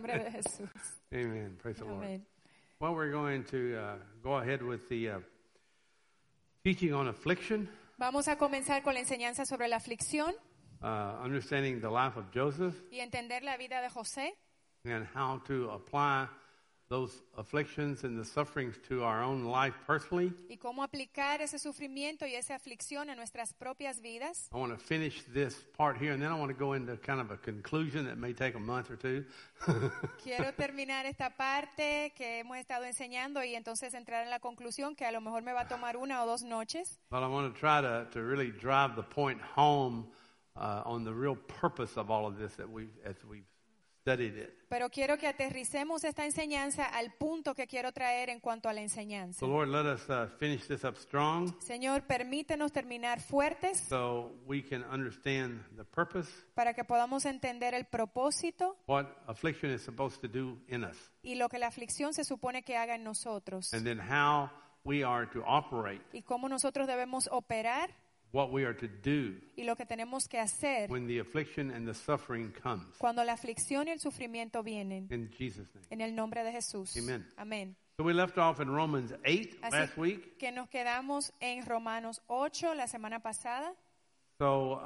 nombre de Jesús. Amen. Praise the Lord. Amén. Well, we're going to go ahead with the teaching on affliction, Vamos a comenzar con la enseñanza sobre la aflicción understanding the life of Joseph, y entender la vida de José and how to apply those afflictions and the sufferings to our own life personally. y cómo aplicar ese sufrimiento y esa aflicción a nuestras propias vidas. I want to finish this part here, and then I want to go into kind of a conclusion that may take a month or two. Quiero terminar esta parte que hemos estado enseñando y entonces entrar en la conclusión que a lo mejor me va a tomar 1 o 2 noches. But I want to try to really drive the point home on the real purpose of all of this as we've studied it. Pero quiero que aterricemos esta enseñanza al punto que quiero traer en cuanto a la enseñanza. So Lord, let us finish this up strong Señor, permítenos terminar fuertes so we can understand the purpose, para que podamos entender el propósito what affliction is supposed to do in us, y lo que la aflicción se supone que haga en nosotros and then how we are to operate, y cómo nosotros debemos operar what we are to do y lo que tenemos que hacer when the affliction and the suffering comes. cuando la aflicción y el sufrimiento vienen. In Jesus' name. En el nombre de Jesús. Amen. Amén. So we left off in Romans 8 Así last week. que nos quedamos en Romanos 8 la semana pasada. So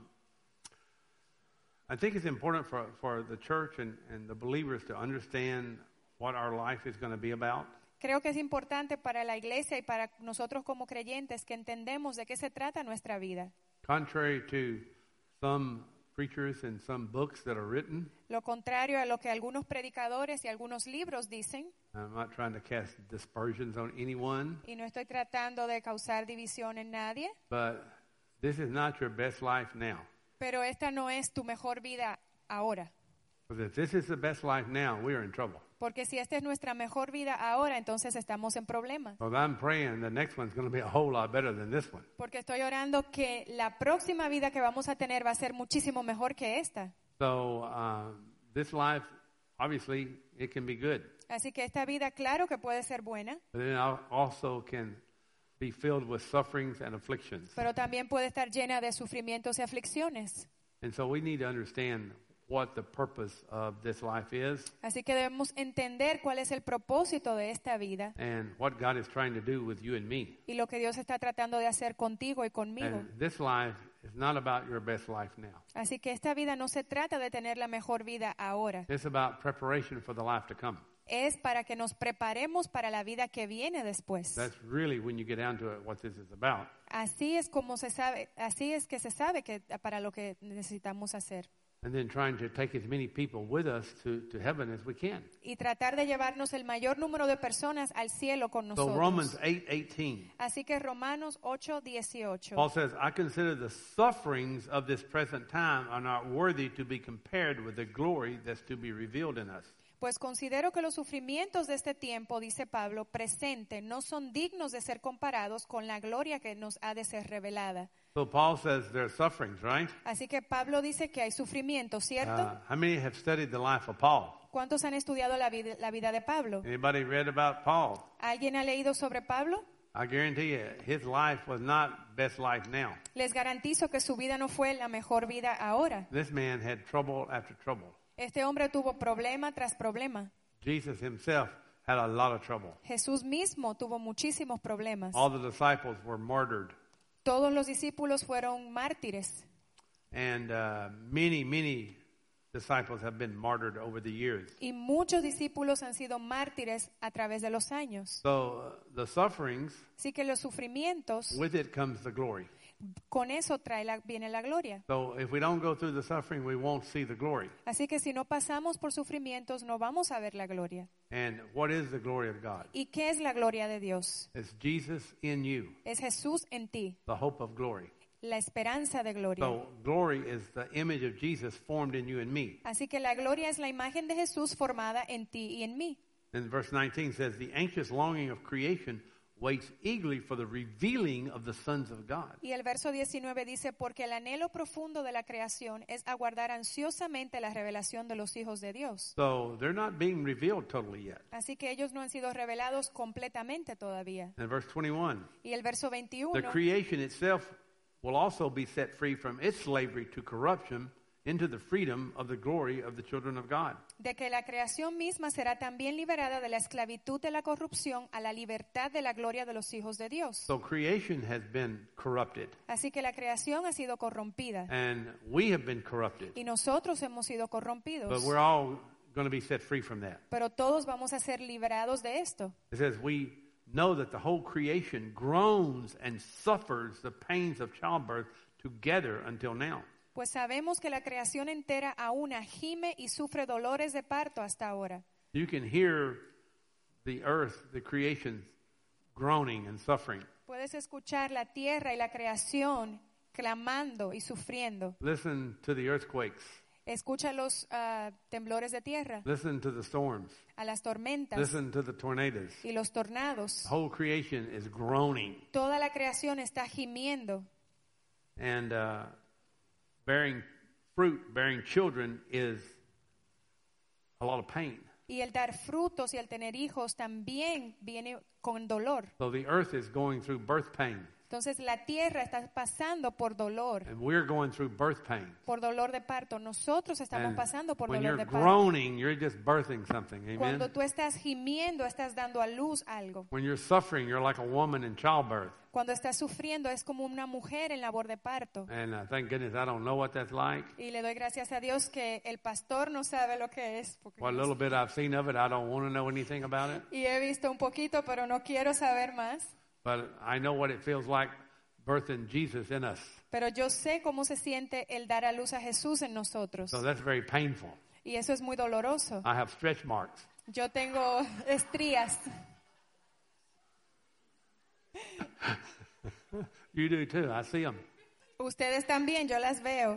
I think it's important for the church and the believers to understand what our life is going to be about. Creo que es importante para la iglesia y para nosotros como creyentes que entendemos de qué se trata nuestra vida. Contrary to some preachers and some books that are written, Lo contrario a lo que algunos predicadores y algunos libros dicen, I'm not trying to cast dispersions on anyone, y no estoy tratando de causar división en nadie, but this is not your best life now. pero esta no es tu mejor vida ahora. Because if this is the best life now, we are in trouble. Porque si esta es nuestra mejor vida ahora, entonces estamos en problemas. Because I'm praying the next one's going to be a whole lot better than this one. Porque estoy orando que la próxima vida que vamos a tener va a ser muchísimo mejor que esta. So this life, obviously, it can be good. Así que esta vida, claro que puede ser buena, But then also can be filled with sufferings and afflictions. pero también puede estar llena de sufrimientos y aflicciones. And so we need to understand what the purpose of this life is Así que debemos entender cuál es el propósito de esta vida and what God is trying to do with you and me. y lo que Dios está tratando de hacer contigo y conmigo. And this life is not about your best life now. Así que esta vida no se trata de tener la mejor vida ahora. It's about preparation for the life to come. Es para que nos preparemos para la vida que viene después. That's really, when you get down to it, what this is about. Así es como se sabe, así es que se sabe que para lo que necesitamos hacer. And then trying to take as many people with us to heaven as we can. Y tratar de llevarnos el mayor número de personas al cielo con So Romans nosotros. 8:18. Así que Romanos 8:18. Paul says, I consider the sufferings of this present time are not worthy to be compared with the glory that's to be revealed in us. Pues considero que los sufrimientos de este tiempo, dice Pablo, presente, no son dignos de ser comparados con la gloria que nos ha de ser revelada. So Paul says there are sufferings, right? Así que Pablo dice que hay sufrimiento, ¿cierto? How many have studied the life of Paul? ¿Cuántos han estudiado la vida de Pablo? Anybody read about Paul? ¿Alguien ha leído sobre Pablo? I guarantee you, his life was not best life now. Les garantizo que su vida no fue la mejor vida ahora. This man had trouble after trouble. Este hombre tuvo problema tras problema. Jesus himself had a lot of trouble. Jesús mismo tuvo muchísimos problemas. All the disciples were martyred. Todos los discípulos fueron mártires. And many disciples have been martyred over the years. Y muchos discípulos han sido mártires a través de los años. So the sufferings, Así que los sufrimientos, with it comes the glory. con eso viene la gloria. So if we don't go through the suffering, we won't see the glory. Así que si no pasamos por sufrimientos, no vamos a ver la gloria. And what is the glory of God? ¿Y qué es la gloria de Dios? It's Jesus in you, Es Jesús en ti, the hope of glory. la esperanza de gloria. So glory is the image of Jesus formed in you and me. Así que la gloria es la imagen de Jesús formada en ti y en mí. And verse 19 says, the anxious longing of creation waits eagerly for the revealing of the sons of God. Y el verso 19 dice, porque el anhelo profundo de la creación es aguardar ansiosamente la revelación de los hijos de Dios. So they're not being revealed totally yet. Así que ellos no han sido revelados completamente todavía. And verse 21, Y el verso the 21, creation itself will also be set free from its slavery to corruption into the freedom of the glory of the children of God. De que la creación misma será también liberada de la esclavitud de la corrupción a la libertad de la gloria de los hijos de Dios. So creation has been corrupted, Así que la creación ha sido corrompida and we have been corrupted, y nosotros hemos sido but corrompidos. we're all going to be set free from that. Pero todos vamos a ser liberados de esto. It says we know that the whole creation groans and suffers the pains of childbirth together until now. Pues sabemos que la creación entera aún gime y sufre dolores de parto hasta ahora. You can hear the earth, the creation, groaning and suffering. Puedes escuchar la tierra y la creación clamando y sufriendo. Listen to the earthquakes. Escucha los temblores de tierra, Listen to the storms. a las tormentas Listen to the tornadoes. y los tornados. The whole creation is groaning, Toda la creación está gimiendo. and bearing fruit, bearing children is a lot of pain. Y el dar frutos y el tener hijos también viene con dolor. So the earth is going through birth pain, Entonces la tierra está pasando por dolor, and we're going through birth pain. por dolor de parto. Nosotros estamos And pasando por when dolor you're de parto. groaning, you're just birthing something. Cuando Amen. tú estás gimiendo, estás dando a luz algo. When you're suffering, you're like a woman in childbirth. Cuando estás sufriendo es como una mujer en labor de parto. And thank goodness I don't know what that's like. Y le doy gracias a Dios que el pastor no sabe lo que es. Porque What little bit I've seen of it, I don't want to know anything about it. y he visto un poquito, pero no quiero saber más. But I know what it feels like birthing Jesus in us. Pero yo sé cómo se siente el dar a luz a Jesús en nosotros. So that's very painful. Y eso es muy doloroso. I have stretch marks. Yo tengo estrías. You do too. I see them. Ustedes también, yo las veo.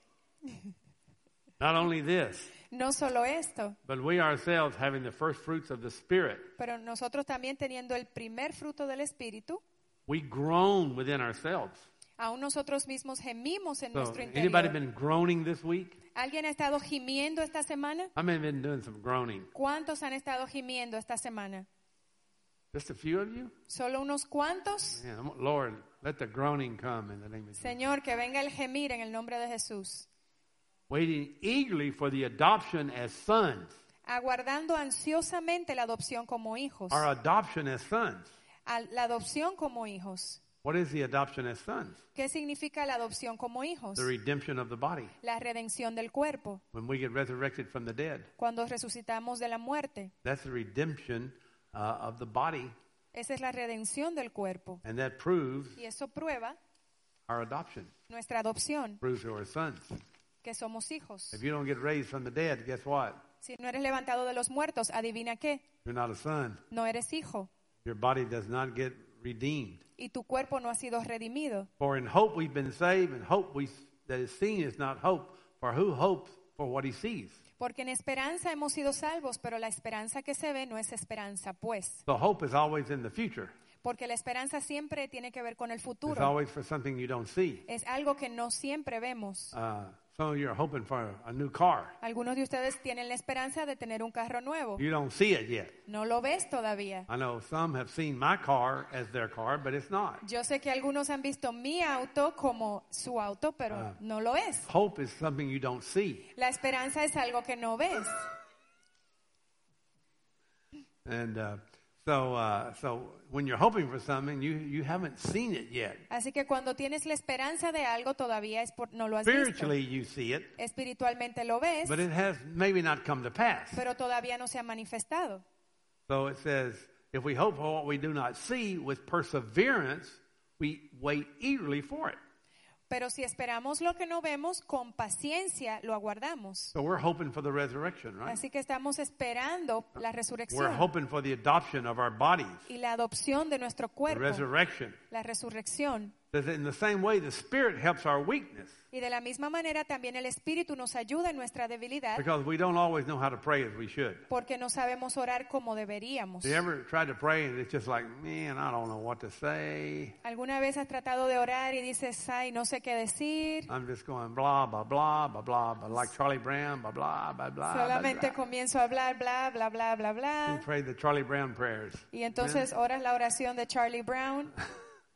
Not only this, No solo esto, but we ourselves having the first fruits of the Spirit, pero nosotros también teniendo el primer fruto del Espíritu, we groan within ourselves. aún nosotros mismos gemimos en So, nuestro anybody interior. been groaning this week? ¿Alguien ha estado gimiendo esta semana? How many have been doing some groaning? ¿Cuántos han estado gimiendo esta semana? Just a few of you? ¿Solo unos cuantos? Yeah, Lord, let the groaning come in the name of Jesus. Señor, que venga el gemir en el nombre de Jesús. Waiting eagerly for the adoption as sons. Aguardando ansiosamente la adopción como hijos. Our adoption as sons. La adopción como hijos. What is the adoption as sons? ¿Qué significa la adopción como hijos? The redemption of the body. La redención del cuerpo. When we get resurrected from the dead. Cuando resucitamos de la muerte. That's the redemption of the body. Esa es la redención del cuerpo. And that proves Y eso prueba our adoption. nuestra adopción, Proves we're sons. que somos hijos. If you don't get raised from the dead, guess what? Si no eres levantado de los muertos, adivina qué, You're not a son. no eres hijo. Your body does not get redeemed. Y tu cuerpo no ha sido redimido. For in hope we've been saved, and hope that is seen is not hope. For who hopes for what he sees? Porque en esperanza hemos sido salvos, pero la esperanza que se ve no es esperanza, pues. So hope is always in the future. Porque la esperanza siempre tiene que ver con el It's futuro. always for something you don't see. Es algo que no siempre vemos. Some of you are hoping for a new car. Algunos de ustedes tienen la esperanza de tener un carro nuevo. You don't see it yet. No lo ves todavía. I know some have seen my car as their car, but it's not. Yo sé que algunos han visto mi auto como su auto, pero no lo es. Hope is something you don't see. La esperanza es algo que no ves. And so when you're hoping for something, you haven't seen it yet. Así que cuando tienes la esperanza de algo, todavía no lo has visto. Spiritually, you see it, Espiritualmente lo ves, but it has maybe not come to pass. pero todavía no se ha manifestado. So it says, if we hope for what we do not see, with perseverance, we wait eagerly for it. Pero si esperamos lo que no vemos, con paciencia lo aguardamos. So we're hoping for the resurrection, right? Así que estamos esperando la We're resurrección hoping for the adoption of our bodies, y la adopción de nuestro the cuerpo, resurrection. la resurrección. That in the same way, the Spirit helps our weakness, Y de la misma manera también el Espíritu nos ayuda en nuestra debilidad because we don't always know how to pray as we should. porque no sabemos orar como deberíamos. Have you ever tried to pray and it's just like, man, I don't know what to say. ¿Alguna vez has tratado de orar y dices, ay, no sé qué decir? I'm just going blah, blah, blah, blah, blah, blah, like Charlie Brown, blah, blah, blah, blah, blah, Solamente blah. comienzo a hablar, bla, bla, bla, bla, You bla. pray the Charlie Brown prayers. Y entonces oras la oración de Charlie Brown.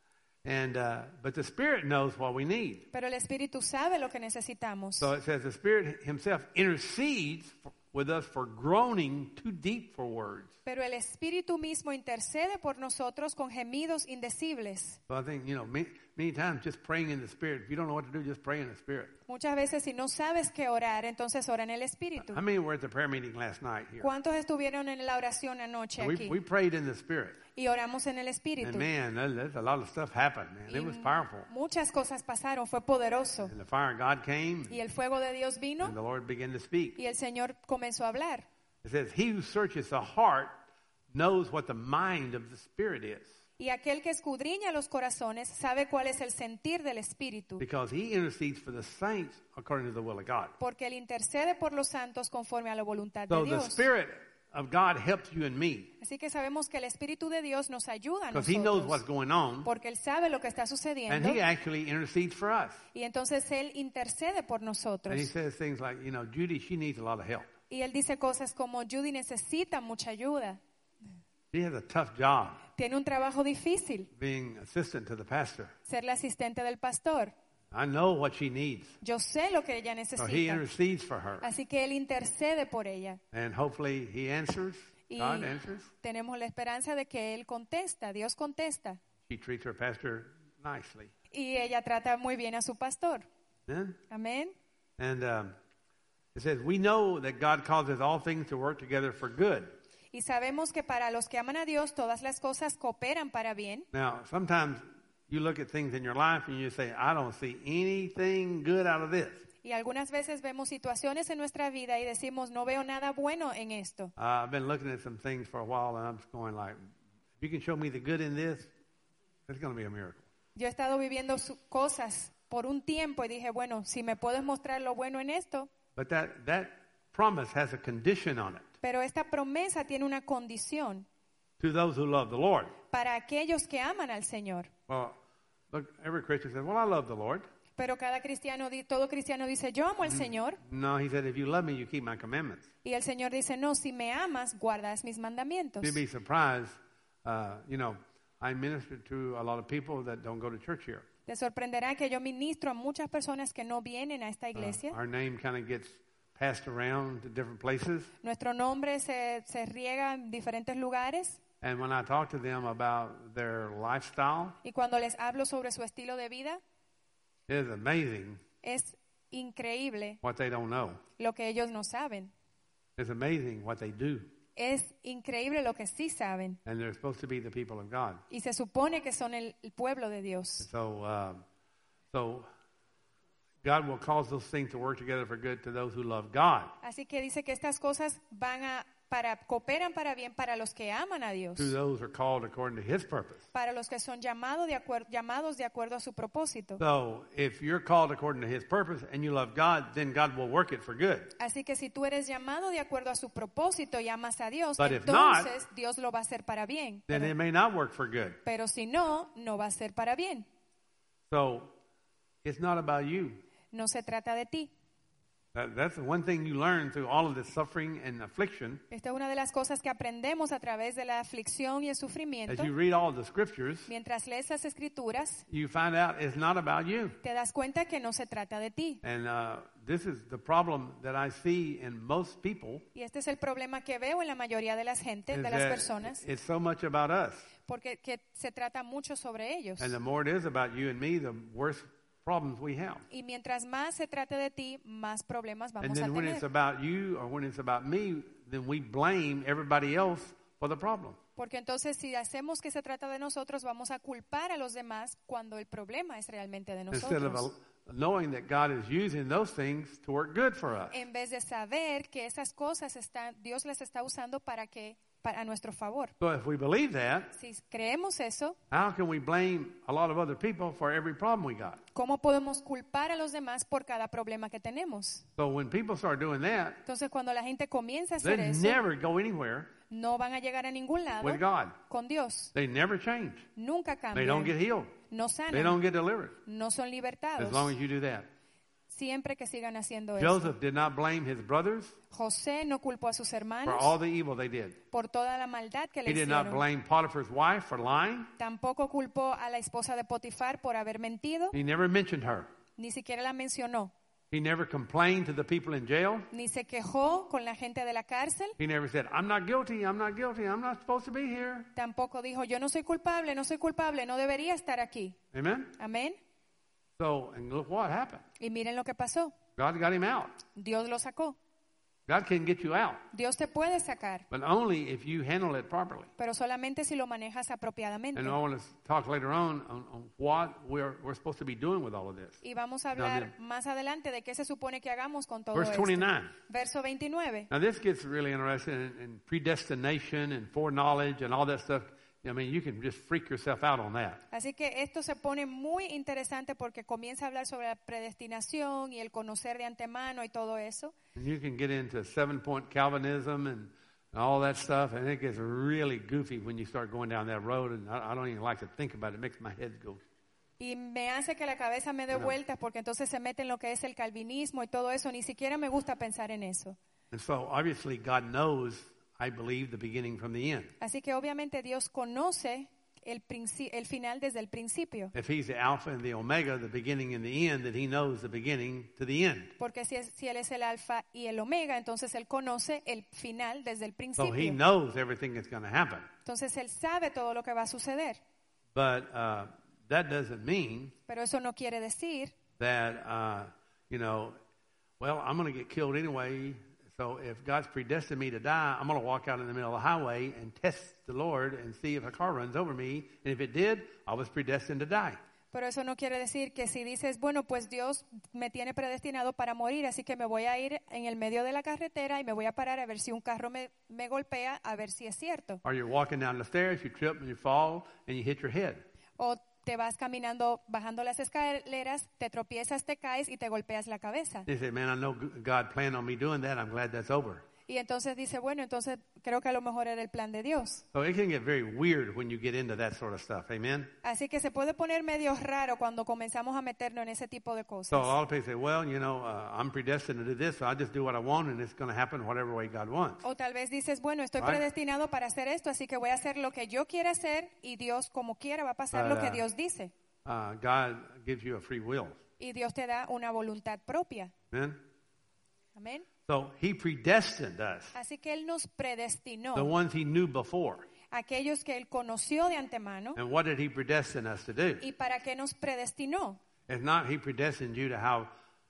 But the Spirit knows what we need. Pero el Espíritu sabe lo que necesitamos. So it says the Spirit himself intercedes with us for groaning too deep for words. Pero el Espíritu mismo intercede por nosotros con gemidos indecibles. So I think, many times just praying in the Spirit. If you don't know what to do, just pray in the Spirit. Muchas veces si no sabes qué orar, entonces ora en el Espíritu. How many were at the prayer meeting last night here? ¿Cuántos estuvieron en la oración anoche aquí? We prayed in the Spirit. Y oramos en el Espíritu. And man, there's a lot of stuff happened, man. It was powerful. Muchas cosas pasaron, fue poderoso. And the fire of God came. Y el fuego de Dios And vino the Lord began to speak. y el Señor comenzó a hablar. It says, he who searches the heart knows what the mind of the Spirit is. Y aquel que escudriña los corazones sabe cuál es el sentir del Espíritu. Because he intercedes for the saints according to the will of God. Porque él intercede por los santos conforme a la voluntad de So the Dios. Spirit of God helps you and me. Así que sabemos que el Espíritu de Dios nos ayuda a Because he knows what's nosotros. going on. Porque él sabe lo que está And sucediendo. he actually intercedes for us. Y entonces él intercede por And he nosotros. says things like, Judy, she needs a lot of help. Y él dice cosas como, Judy necesita mucha ayuda. She has a tough job Tiene un trabajo difícil, being assistant to the pastor. ser la asistente del pastor. I know what she needs. Yo sé lo que ella So he necesita. intercedes for her. Así que él intercede por ella. And hopefully he answers. Y God answers. tenemos la esperanza de que él contesta, Dios contesta. She treats her pastor nicely. Y ella trata muy bien a su pastor. Then, Amén. and it says, we know that God causes all things to work together for good. Y sabemos que para los que aman a Dios todas las cosas cooperan para bien. Now, sometimes you look at things in your life and you say, I don't see anything good out of this. Y algunas veces vemos situaciones en nuestra vida y decimos, no veo nada bueno en esto. I've been looking at some things for a while and I'm just going like, if you can show me the good in this, it's going to be a miracle. Yo he estado viviendo cosas por un tiempo y dije, bueno, si me puedes mostrar lo bueno en esto. But that promise has a condition on it. Pero esta promesa tiene una condición To those who love the Lord. para aquellos que aman al Señor. Well, look, every Christian says, well, I love the Lord. Pero todo cristiano dice, yo amo al Señor. No, he said, if you love me, you keep my commandments. Y el Señor dice, no, si me amas, guardas mis mandamientos. You'd be surprised. I minister to a lot of people that don't go to church here. Te sorprenderá que yo ministro a muchas personas que no vienen a esta iglesia. Our name kind of gets passed around to different places. Nuestro nombre se riega en diferentes lugares. And when I talk to them about their lifestyle, Y cuando les hablo sobre su estilo de vida, it is amazing es increíble what they don't know. lo que ellos no saben. It's amazing what they do. Es increíble lo que sí saben. And they're supposed to be the people of God. Y se supone que son el pueblo de Dios. So God will cause those things to work together for good to those who love God. Así que dice que estas cosas cooperan para bien para los que aman a Dios. To those who are called according to His purpose. Para los que son llamados de acuerdo a su propósito. So if you're called according to His purpose and you love God, then God will work it for good. Así que si tú eres llamado de acuerdo a su propósito y amas a Dios, But if entonces Dios lo va a hacer para bien. Then it may not work for good. Pero si no, no va a ser para bien. So it's not about you. No se trata de ti. That's the one thing you learn through all of this suffering and affliction. Esta es una de las cosas que aprendemos a través de la aflicción y el As sufrimiento. you read all the scriptures, Mientras lees las escrituras, you find out it's not about you. te das cuenta que no se trata de ti. And this is the problem that I see in most people. Y este es el problema que veo en la mayoría de las gente, Is de las that personas, it's so much about us. porque que se trata mucho sobre ellos. And the more it is about you and me, the worse problems we have. Y mientras más se trate de ti, más problemas And vamos a then when it's tener. about you or when it's about me, then we blame everybody else for the problem. Porque entonces si hacemos que se trata de nosotros, vamos a culpar a los demás cuando el problema es realmente de Instead of nosotros. knowing that God is using those things to work good for us. En vez de saber que esas cosas Dios las está usando para nuestro favor. So if we believe that, Si creemos eso, how can we blame a lot of other people for every problem we got? ¿cómo podemos culpar a los demás por cada problema que tenemos? So when people start doing that, Entonces cuando la gente comienza a hacer they eso, never go anywhere no van a llegar a ningún lado with God. con Dios. They never change. Nunca They don't get cambian, healed. no They don't sanan, get delivered. no son As long libertados. as you do that. siempre que sigan haciendo eso. Joseph did not blame his brothers José no culpó a sus for hermanos all the evil they did. por toda la maldad que le He did not hicieron. blame Potiphar's wife for lying. Tampoco culpó a la esposa de Potifar por haber mentido, He never mentioned her. ni siquiera la mencionó. He never complained to the people in jail. Ni se quejó con la gente de la cárcel. He never said, I'm not guilty, I'm not guilty, I'm not supposed to be here. Tampoco dijo, yo no soy culpable, no debería estar aquí. Amen? Amén. So, and look what happened. Y miren lo que pasó. God got him out. Dios lo sacó. God can get you out, Dios te puede sacar, but only if you handle it properly. pero solamente si lo manejas apropiadamente. And I want to talk later on what we're supposed to be doing with all of this. Y vamos a hablar más adelante de qué se supone que hagamos con todo Verse esto. 29. Verso 29. Now this gets really interesting in predestination and foreknowledge and all that stuff. I mean, you can just freak yourself out on that. Así que esto se pone muy interesante porque comienza a hablar sobre la predestinación y el conocer de antemano y todo eso. And you can get into 7-point Calvinism and all that stuff, and it gets really goofy when you start going down that road, and I don't even like to think about it. It makes my head go. Y me hace que la cabeza me dé vueltas porque entonces se mete en lo que es el calvinismo y todo eso. Ni siquiera me gusta pensar en eso. And so, obviously, God knows, I believe, the beginning from the end. Así que obviamente Dios conoce el final desde el principio. If he's the Alpha and the Omega, the beginning and the end, then he knows the beginning to the end. Porque si Él es el alfa y el omega, entonces Él conoce el final desde el So principio. he knows everything that's going to happen. Entonces Él sabe todo lo que va a suceder. But that doesn't mean Pero eso no quiere decir that, well, I'm going to get killed anyway. So if God's predestined me to die, I'm going to walk out in the middle of the highway and test the Lord and see if a car runs over me. And if it did, I was predestined to die. Pero eso no quiere decir que si dices, bueno, pues Dios me tiene predestinado para morir, así que me voy a ir en el medio de la carretera y me voy a parar a ver si un carro me golpea, a ver si es cierto. Or you're walking down the stairs, you trip and you fall and you hit your head. O te vas caminando, bajando las escaleras, te tropiezas, te caes y te golpeas la cabeza. You say, man, I know God planned on me doing that. I'm glad that's over. Y entonces dice, bueno, entonces creo que a lo mejor era el plan de Dios. So it can get very weird when you get into that sort of stuff. Amen? Así que se puede poner medio raro cuando comenzamos a meternos en ese tipo de So a cosas. lot of people say, well, I'm predestined to do this, so I just do what I want and it's going to happen whatever way God wants. O tal vez dices, bueno, estoy Right. predestinado para hacer esto, así que voy a hacer lo que yo quiera hacer y Dios como quiera va a pasar lo que Dios dice. God gives you a free will. Y Dios te da una voluntad propia. Amen? Amén. So he predestined us, Así que Él nos predestinó, the ones he knew before. aquellos que Él conoció de antemano. And what did he predestine us to do? ¿Y para qué nos predestinó? It's not he predestined you to have,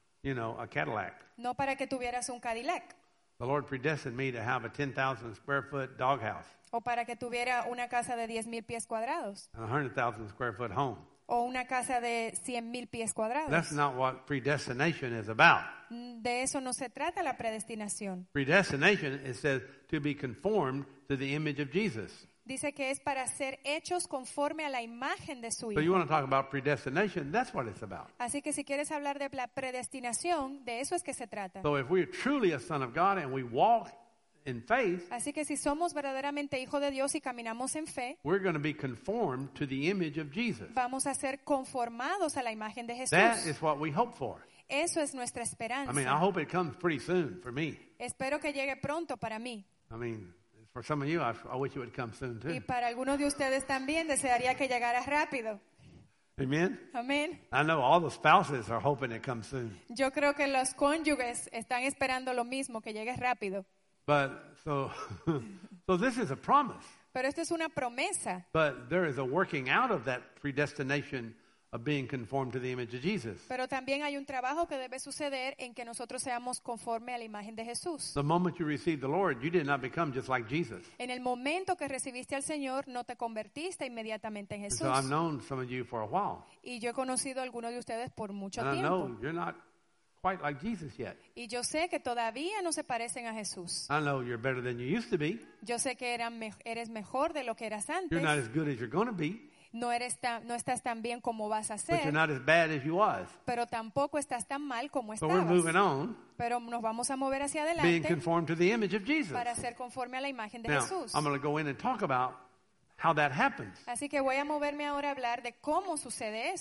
a Cadillac. No para que tuvieras un Cadillac The Lord predestined me to have a 10,000 square foot doghouse o para que tuviera una casa de 10,000 pies cuadrados and a 100,000 square foot home. o una casa de 100,000 pies cuadrados. That's not what predestination is about. De eso no se trata la predestinación. Predestination, it says, to be conformed to the image of Jesus. Dice que es para ser hechos conforme a la imagen de su So you Hijo. want to talk about predestination, that's what it's about. Así que si quieres hablar de la predestinación, de eso es que se trata. So if we're truly a son of God and we walk in faith, Así que si somos verdaderamente hijos de Dios y caminamos en fe, we're going to be conformed to the image of Jesus. vamos a ser conformados a la imagen de That Jesús. is what we hope for. Eso es nuestra I esperanza. mean, I hope it comes pretty soon for me. Espero que llegue pronto para mí. I mean, for some of you, I wish it would come soon Y too. para algunos de ustedes también desearía que llegara rápido. Amen? Amén. I know all the spouses are hoping it comes soon. Yo creo que los cónyuges están esperando lo mismo, que llegue rápido. But so this is a promise. Pero esto es una promesa. But there is a working out of that predestination of being conformed to the image of Jesus. Pero también hay un trabajo que debe suceder en que nosotros seamos conforme a la imagen de Jesús. The moment you received the Lord, you did not become just like Jesus. En el momento que recibiste al Señor, no te convertiste inmediatamente en And Jesús. so I've known some of you for a while. Y yo he conocido a algunos de ustedes por mucho And I tiempo. know you're not quite like Jesus yet. Y yo sé que todavía no se parecen a Jesús. I know you're better than you used to be. Yo sé que eres mejor de lo que eras You're not antes. as good as you're going to be. No estás tan bien como vas a But you're ser, not as bad as you was. pero tampoco estás tan mal como So we're moving estabas. on, Pero nos vamos a mover hacia being adelante conformed to the image of Jesus. para ser conforme a la imagen de Now, Jesús. I'm going to go in and talk about how that happens. Así que voy a moverme ahora a hablar de cómo sucede esto.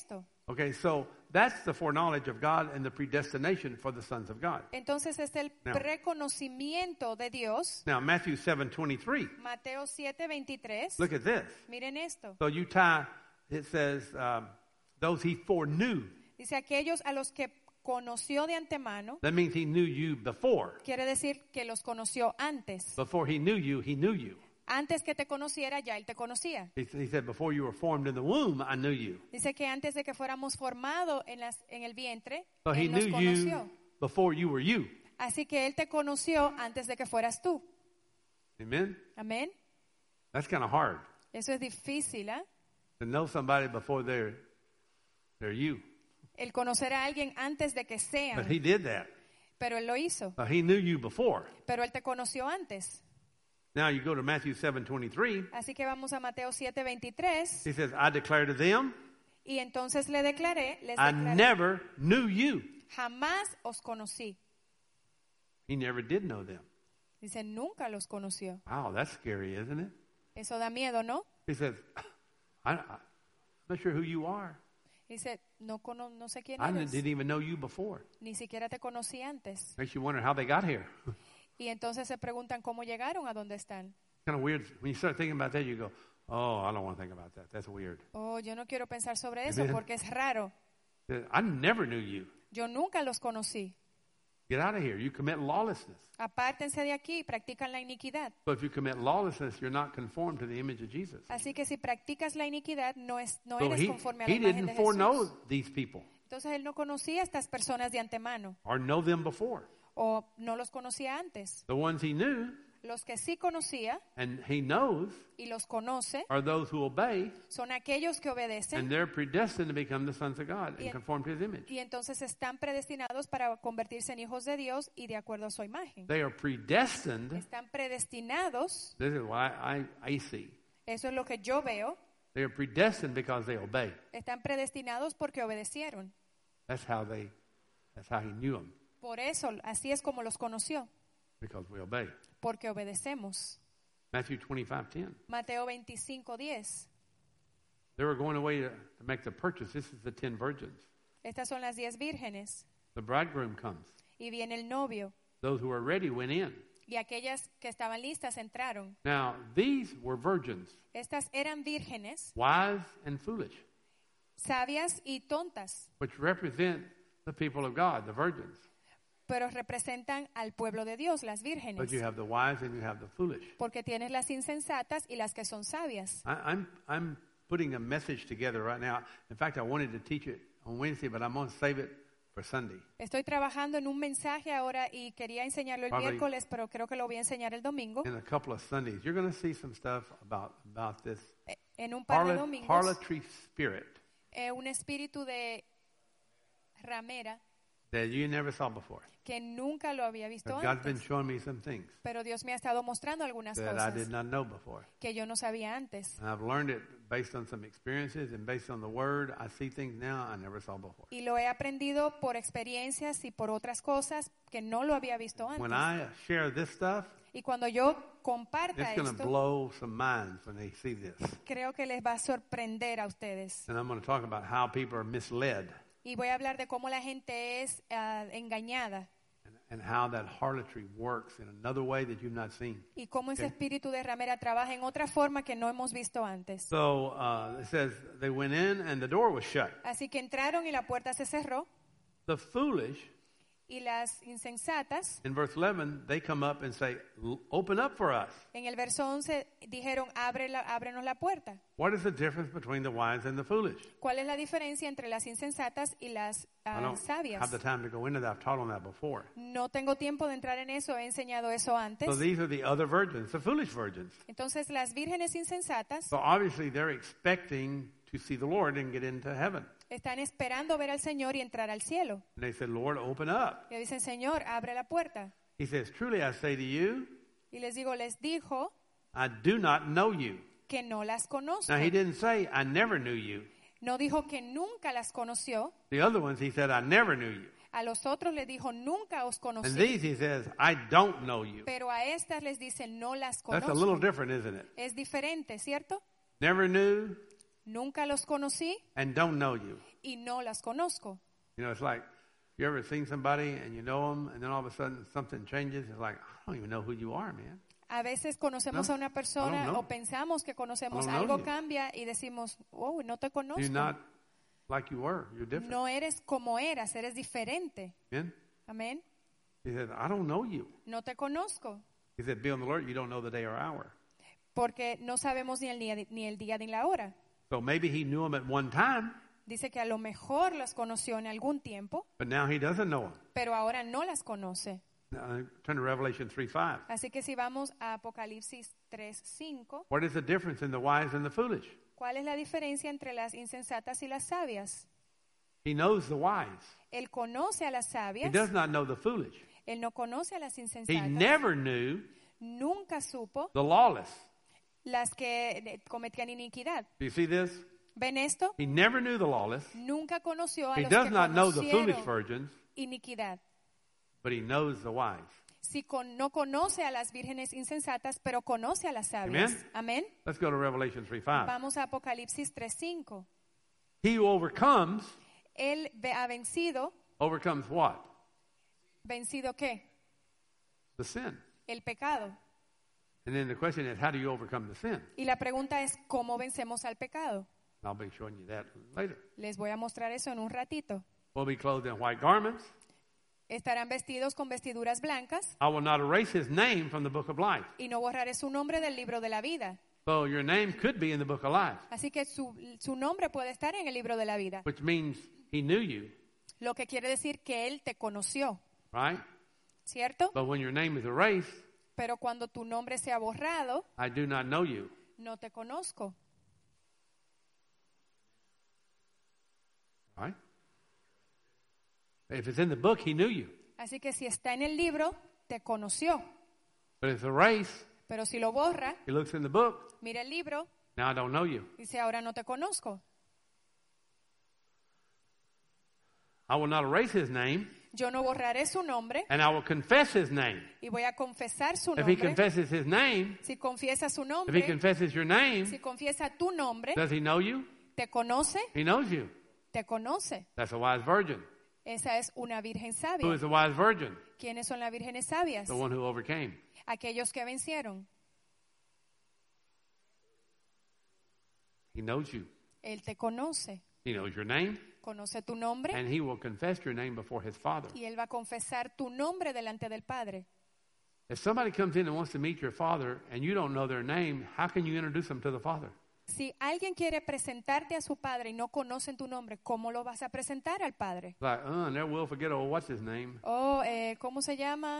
Okay, so that's the foreknowledge of God and the predestination for the sons of God. Entonces es el Now- preconocimiento de Dios. Now, Matthew 7:23. Mateo 7:23. Look at this. Miren esto. So you tie, it says, those he foreknew. Dice aquellos a los que conoció de antemano. That means he knew you before. Quiere decir que los conoció antes. Before he knew you, he knew you. Antes que te conociera, ya él te conocía. He said, before you were formed in the womb, I knew you. Dice que antes de que fuéramos formados en el vientre, So he él nos knew conoció. you before you were you. Así que él te conoció antes de que fueras tú. Amen? Amén. That's kind of hard Eso es difícil, ¿eh? to know somebody before they're you. El conocer a alguien antes de que But sean. he did that. Pero él lo hizo. So he knew you before. Pero él te conoció antes. Now you go to Matthew 7:23. Así que vamos a Mateo 7:23. He says, I declare to them, Y entonces les I declaré, never knew you. jamás os conocí. He never did know them. Dice, nunca los conoció. Wow, that's scary, isn't it? Eso da miedo, ¿no? He says, I'm not sure who you are. Dice, no sé quién I eres. didn't even know you before. Ni siquiera te conocí antes. Makes you wonder how they got here. Y entonces se preguntan cómo llegaron a donde están. Kind of weird. When you start thinking about that, you go, oh, I don't want to think about that. That's weird. Oh, yo no quiero pensar sobre eso Amen. porque es raro. I never knew you. Yo nunca los conocí. Get out of here. You commit lawlessness. Apártense de aquí y practican la iniquidad. So if you commit lawlessness, you're not conformed to the image of Jesus. Así que si practicas la iniquidad, no So eres he conforme a la he imagen didn't de foreknow Jesús. these people Entonces él no conocía a estas personas de antemano or know them before. o no los conocía antes. The ones he knew Los que sí conocía and he knows y los conoce are those who obey, son aquellos que and obedecen they're predestined to become the sons of God and conform to his image. y entonces están predestinados para convertirse en hijos de Dios y de acuerdo a su imagen. They are predestined. Están predestinados, This is what I see. eso es lo que yo veo, They are predestined because they obey. están predestinados porque obedecieron. That's how he knew them, Por eso, así es como los conoció, because we obey. porque obedecemos. Matthew 25:10. Mateo 25:10. They were going away to make the purchase. This is the 10 virgins. Estas son las 10 vírgenes. The bridegroom comes. Y viene el novio. Those who are ready went in. Y aquellas que estaban listas entraron. Now, these were virgins, Estas eran vírgenes, wise and foolish, sabias y tontas, which represent the people of God, the virgins. pero representan al pueblo de Dios, las But vírgenes. you have the wise and you have the foolish. Porque tienes las insensatas y las que son sabias. I'm putting a message together right now. In fact, I wanted to teach it on Wednesday, but I'm going to save it for Sunday. Estoy trabajando en un mensaje ahora y quería enseñarlo el Probably- miércoles, pero creo que lo voy a enseñar el domingo. In a couple of Sundays, you're going to see some stuff about this En un par de domingos, harlotry spirit un espíritu de ramera that you never saw before. que nunca lo había visto But God's been antes. showing me some things Pero Dios me ha estado mostrando algunas that I did cosas not know before. que yo no sabía antes. And I've learned it based on some experiences and based on the Word. I see things now I never saw before. Y lo he aprendido por experiencias y por otras cosas que no lo había visto When antes. I share this stuff, Y cuando yo comparta it's going to esto, blow some minds when they see this. creo que les va a sorprender a ustedes. And I'm going to talk about how people are misled Y voy a hablar de cómo la gente es engañada and how that harlotry works in another way that you've not seen. y cómo ese espíritu de ramera trabaja en otra forma que no hemos visto antes. So it says they went in and the door was shut. Así que entraron y la puerta se cerró The foolish, y las insensatas, in verse 11, they come up and say, open up for us. en el verso 11 dijeron, ábrenos la puerta. What is the difference between the wise and the foolish? ¿Cuál es la diferencia entre las insensatas y las I don't sabias? have the time to go into that. I've taught on that before. No tengo tiempo de entrar en eso, he enseñado eso antes. So these are the other virgins, the foolish virgins. Entonces las vírgenes insensatas So obviously they're expecting to see the Lord and get into heaven. están esperando ver al Señor y entrar al cielo. And they said, Lord, open up. Y dicen, Señor, abre la puerta. He says, truly I say to you, Y les digo, les dijo I do not know you. que no las conozco. Now he didn't say, I never knew you. No dijo que nunca las conoció. The other ones, he said, I never knew you. A los otros les dijo, nunca os And conocí. these, he says, I don't know you. Pero a estas les dice, no las That's a little conozco. different, isn't it? Es diferente, ¿cierto? Never knew, Nunca los conocí and don't know you. y no las conozco. You know, it's like, you ever seen somebody and you know them, and then all of a sudden something changes? It's like, I don't even know who you are, man. A veces conocemos No, a una I don't persona know. o pensamos que conocemos, I don't know algo you. cambia y decimos, oh, no te You're conozco. not like you were. You're different. No eres como eras, eres diferente. Amen? Amén. He said, I don't know you. No te conozco. He said, be on the alert. You don't know the day or hour. Porque no sabemos ni el día ni la hora. So maybe he knew them at one time, Dice que a lo mejor las conoció en algún tiempo, but now he doesn't know them. pero ahora no las conoce. Turn to Revelation 3:5. Así que si vamos a Apocalipsis 3:5, What is the difference in the wise and the foolish? ¿cuál es la diferencia entre las insensatas y las sabias? He knows the wise. Él conoce a las He sabias, does not know the foolish. él no conoce a las He insensatas. never knew Nunca supo the lawless. las que cometían iniquidad. Do you see this? ¿Ven esto? He never knew the lawless. Nunca conoció a He los does que not know the foolish conocieron virgins, iniquidad. but he knows the wise. No conoce a las vírgenes insensatas, pero conoce a las sabias. Amen. Amén. Let's go to Revelation 3:5. Vamos a Apocalipsis 3:5. He who overcomes, Él ha vencido. overcomes what? ¿Vencido qué? The sin. El pecado. And then the question is, how do you overcome the sin? Y la pregunta es, ¿cómo vencemos al pecado? I'll be showing you that later. Les voy a mostrar eso en un ratito. We'll be clothed in white garments. Estarán vestidos con vestiduras blancas I will not erase his name from the book of life. y no borraré su nombre del libro de la vida. So your name could be in the book of life, Así que su nombre puede estar en el libro de la vida. which means he knew you, Lo que quiere decir que Él te conoció, right? ¿cierto? But when your name is erased, Pero cuando tu nombre sea borrado, I do not know you. no te conozco. Right? If it's in the book, he knew you. Así que si está en el libro, te conoció. But if it's erased, Pero si lo borra, he looks in the book, mira el libro, now I don't know you. dice, ahora no te conozco. I will not erase his name, Yo no borraré su nombre and I will confess his name. y voy a confesar su If he nombre. confesses his name, Si confiesa su if he nombre, confesses your name, si confiesa tu nombre, does he know you? te conoce, He knows you. te conoce. That's a wise virgin. Esa es una virgen Who sabia. is a wise virgin? ¿Quiénes son las vírgenes sabias? The one who overcame. Aquellos que vencieron. He knows you. Él te conoce. He knows your name, Conoce tu nombre and he will confess your name before his Father. y Él va a confesar tu nombre delante del Padre. If somebody comes in and wants to meet your father and you don't know their name, how can you introduce them to the Father? Si alguien quiere presentarte a su Padre y no conocen tu nombre, ¿cómo lo vas a presentar al Padre? Like, never will forget, what's his name? Oh, ¿cómo se llama?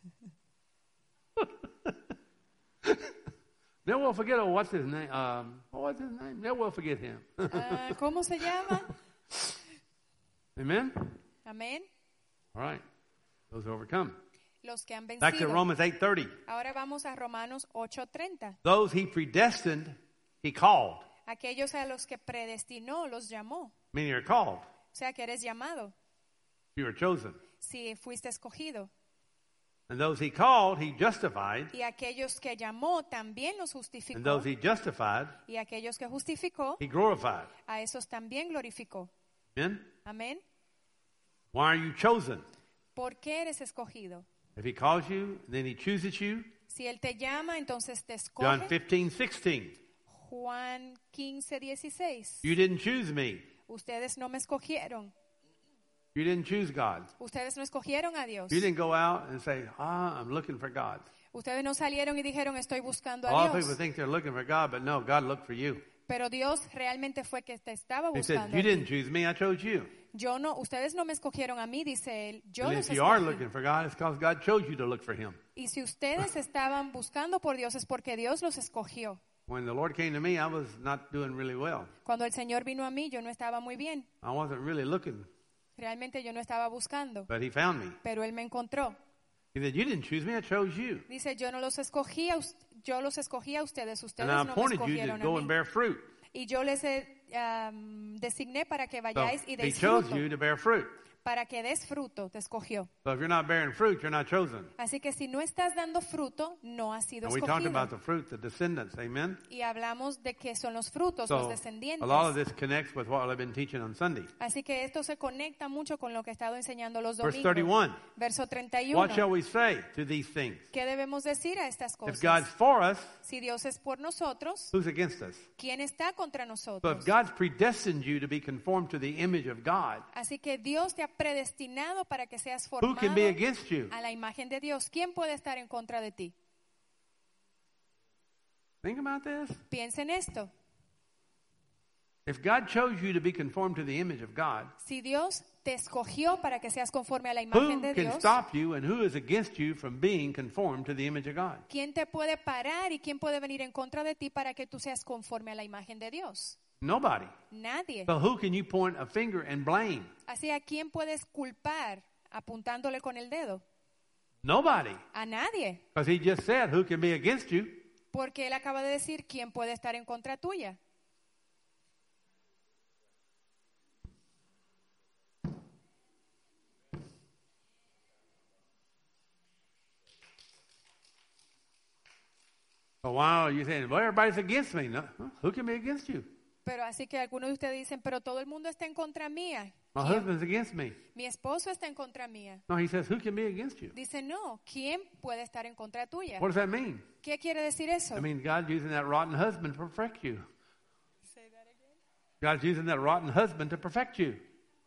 Never will forget, what's his name? What's his name? Never will forget him. ¿Cómo se llama? Amen? Amén. All right. Those who overcome. Los que han Back to vencido. Romans 8:30. Ahora vamos a Romanos 8:30. Those he predestined, he called. Aquellos a los que predestinó, los llamó. Meaning you're called. O sea que eres llamado, You were chosen. si fuiste escogido. And those he called, he justified. Y aquellos que llamó también los And justificó. those he justified, Y aquellos que justificó, he glorified. a esos también glorificó. Amen? Amén. Why are you chosen? ¿Por qué eres escogido? If he calls you, then he chooses you. Si Él te llama, entonces te John escoge. 15:16. Juan 15:16. You didn't choose me. Ustedes no me escogieron. You didn't choose God. Ustedes no escogieron a Dios. You didn't go out and say, I'm looking for God. Ustedes no salieron y dijeron, estoy buscando A a lot of people Dios. think they're looking for God, but no, God looked for you. Pero Dios realmente fue que te estaba He said, buscando. you a ti. didn't choose me, I chose you. Yo no, ustedes no me escogieron a mí, dice Él. Yo And los if you are escogí. looking for God, it's because God chose you to look for him. Y si ustedes estaban buscando por Dios es porque Dios los escogió. When the Lord came to me, I was not doing really well. Cuando el Señor vino a mí, yo no estaba muy bien. I wasn't really looking, Realmente yo no estaba buscando, but he found me. pero Él me encontró. He said, you didn't choose me, I chose you. Dice, yo los escogí a ustedes, ustedes And I no me appointed you to escogieron a go and mí. bear fruit. Y yo les designé para que So vayáis y he deis chose fruto, you to bear fruit. para que des fruto, te escogió. So if you're not bearing fruit, you're not chosen. Así que si no estás dando fruto, no has sido And we talked about escogido. the fruit, the descendants. Amen? Y hablamos de que son los frutos, los So a descendientes. lot of this connects with what I've been teaching on Sunday. Así que esto se conecta mucho con lo que he estado enseñando los Verse domingos. 31. Verso What 31. shall we say to these things? ¿Qué debemos decir a estas If cosas? God's for us, Si Dios es por nosotros, who's against us? ¿quién está contra So nosotros? if God's predestined you to be conformed to the image of God, Así que Dios te ha predestinado para que seas who formado can be against you? a la imagen de Dios. ¿Quién puede estar en contra de ti? Think about this. Piensa en esto. If God chose you to be conformed to the image of God, Si Dios te escogió para que seas conforme a la who imagen de can Dios, stop you and who is against you from being conformed to the image of God? ¿quién te puede parar y quién puede venir en contra de ti para que tú seas conforme a la imagen de Dios? Nobody. Nadie. So who can you point a finger and blame? Así, ¿a quién puedes culpar apuntándole con el dedo? Nobody. A nadie. Because he just said, who can be against you? Porque él acaba de decir quién puede estar en contra tuya. So wow, you're saying, well, everybody's against me. No, who can be against you? Pero así que algunos de ustedes dicen, pero todo el mundo está en contra mía. My ¿Quién? husband's against me. Mi esposo está en contra mía. No, he says, who can be against you? Dice, no, ¿quién puede estar en contra tuya? What does that mean? ¿Qué quiere decir eso? I mean, God's using that rotten husband to perfect you. God's using that rotten husband to perfect you.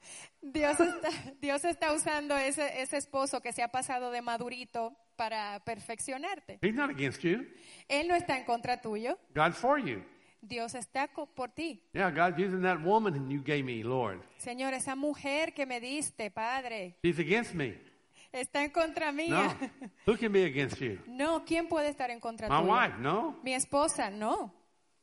Dios está usando ese esposo que se ha pasado de madurito para perfeccionarte. He's not against you. Él no está en contra tuyo. God's for you. Dios está por ti. Yeah, God's using that woman you gave me, Lord. Señor, esa mujer que me diste, Padre, She's against me. está en contra No. mía. Who can be against you? No, ¿quién puede estar en contra My tuya? wife, no. Mi esposa, no.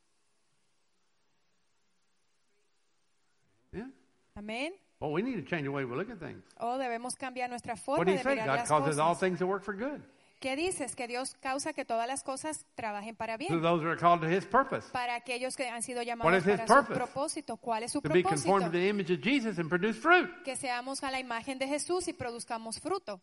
Yeah. Amén. Well, we need to change the way we look at things. Oh, debemos cambiar nuestra What forma do you de say? mirar God las causes all cosas. things to work for good. ¿Qué dices? Que Dios causa que todas las cosas trabajen para To bien. those that are called to His purpose. Para aquellos que han sido What llamados is his para su purpose? propósito. ¿Cuál es su To be conformed to propósito? the image of Jesus and produce fruit. Que seamos a la imagen de Jesús y produzcamos fruto.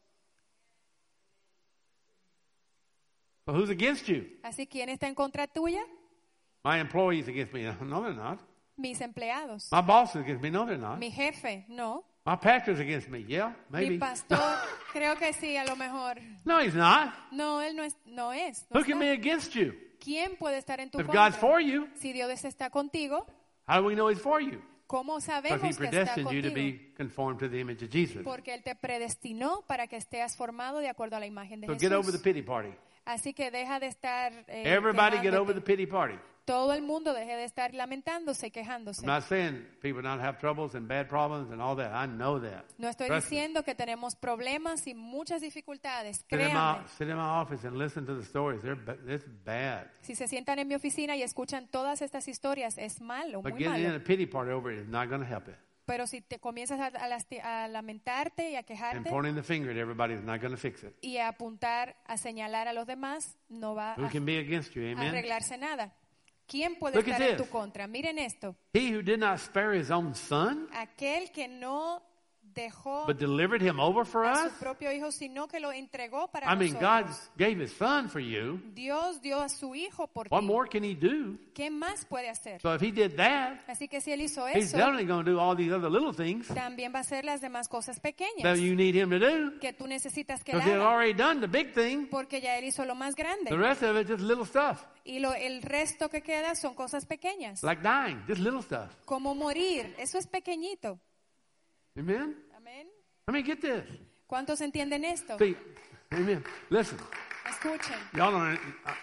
So who's against you? Así, ¿quién está en contra tuya? My employees against me. No, they're not. Mis empleados. My boss is against me. No, they're not. Mi jefe, no. My pastor's against me. Yeah, Mi maybe. pastor, creo que sí, a lo mejor. No, he's not. No, él no es. No Who can está. be against you? ¿Quién puede estar en tu If contra? God's for you, Si Dios está contigo, how do we know He's for you? ¿cómo Because He sabemos que está predestined you to contigo? be conformed to the image of Jesus. Porque Él te predestinó para que estés formado de acuerdo a la imagen de So get over the Jesús. pity party. Así que deja de estar Everybody get over the quejándote. pity party. Todo el mundo deje de estar lamentándose y quejándose. I'm not saying people not have troubles and bad problems and all that. I know that. No estoy Trust me. diciendo que tenemos problemas y muchas dificultades. Sit in my Créanme. office and listen to the stories. It's bad. Si se sientan en mi oficina y escuchan todas estas historias, es malo, But muy getting in malo. a pity party over it is not going to help it. Pero si te comienzas a lamentarte y a And quejarte pointing the finger at everybody is not going to fix it. y a apuntar, a señalar a los demás, no va Who can be against you? a Amen. arreglarse nada. ¿Quién puede Look at estar en this. tu contra? Miren esto. He who did not spare his own son, Aquel que no dejó but delivered him over for a us. su propio hijo, sino que lo entregó para I mean, God nosotros. gave his son for you. Dios dio a su hijo por What ti. more can he do? ¿Qué más puede hacer? So if he did that, Así que si él hizo he's eso, definitely going to do all these other little things también va a hacer las demás cosas that pequeñas you need him to do. que tú necesitas que él Because he had haga, already done the big thing. porque ya él hizo lo más The grande. rest of it just little stuff. Y el resto que queda son cosas pequeñas. Like dying, just little stuff. Como morir, eso es pequeñito. Amen? Amén. I mean, get this. ¿Cuántos entienden esto? See, amen. Listen, Escuchen. y'all don't,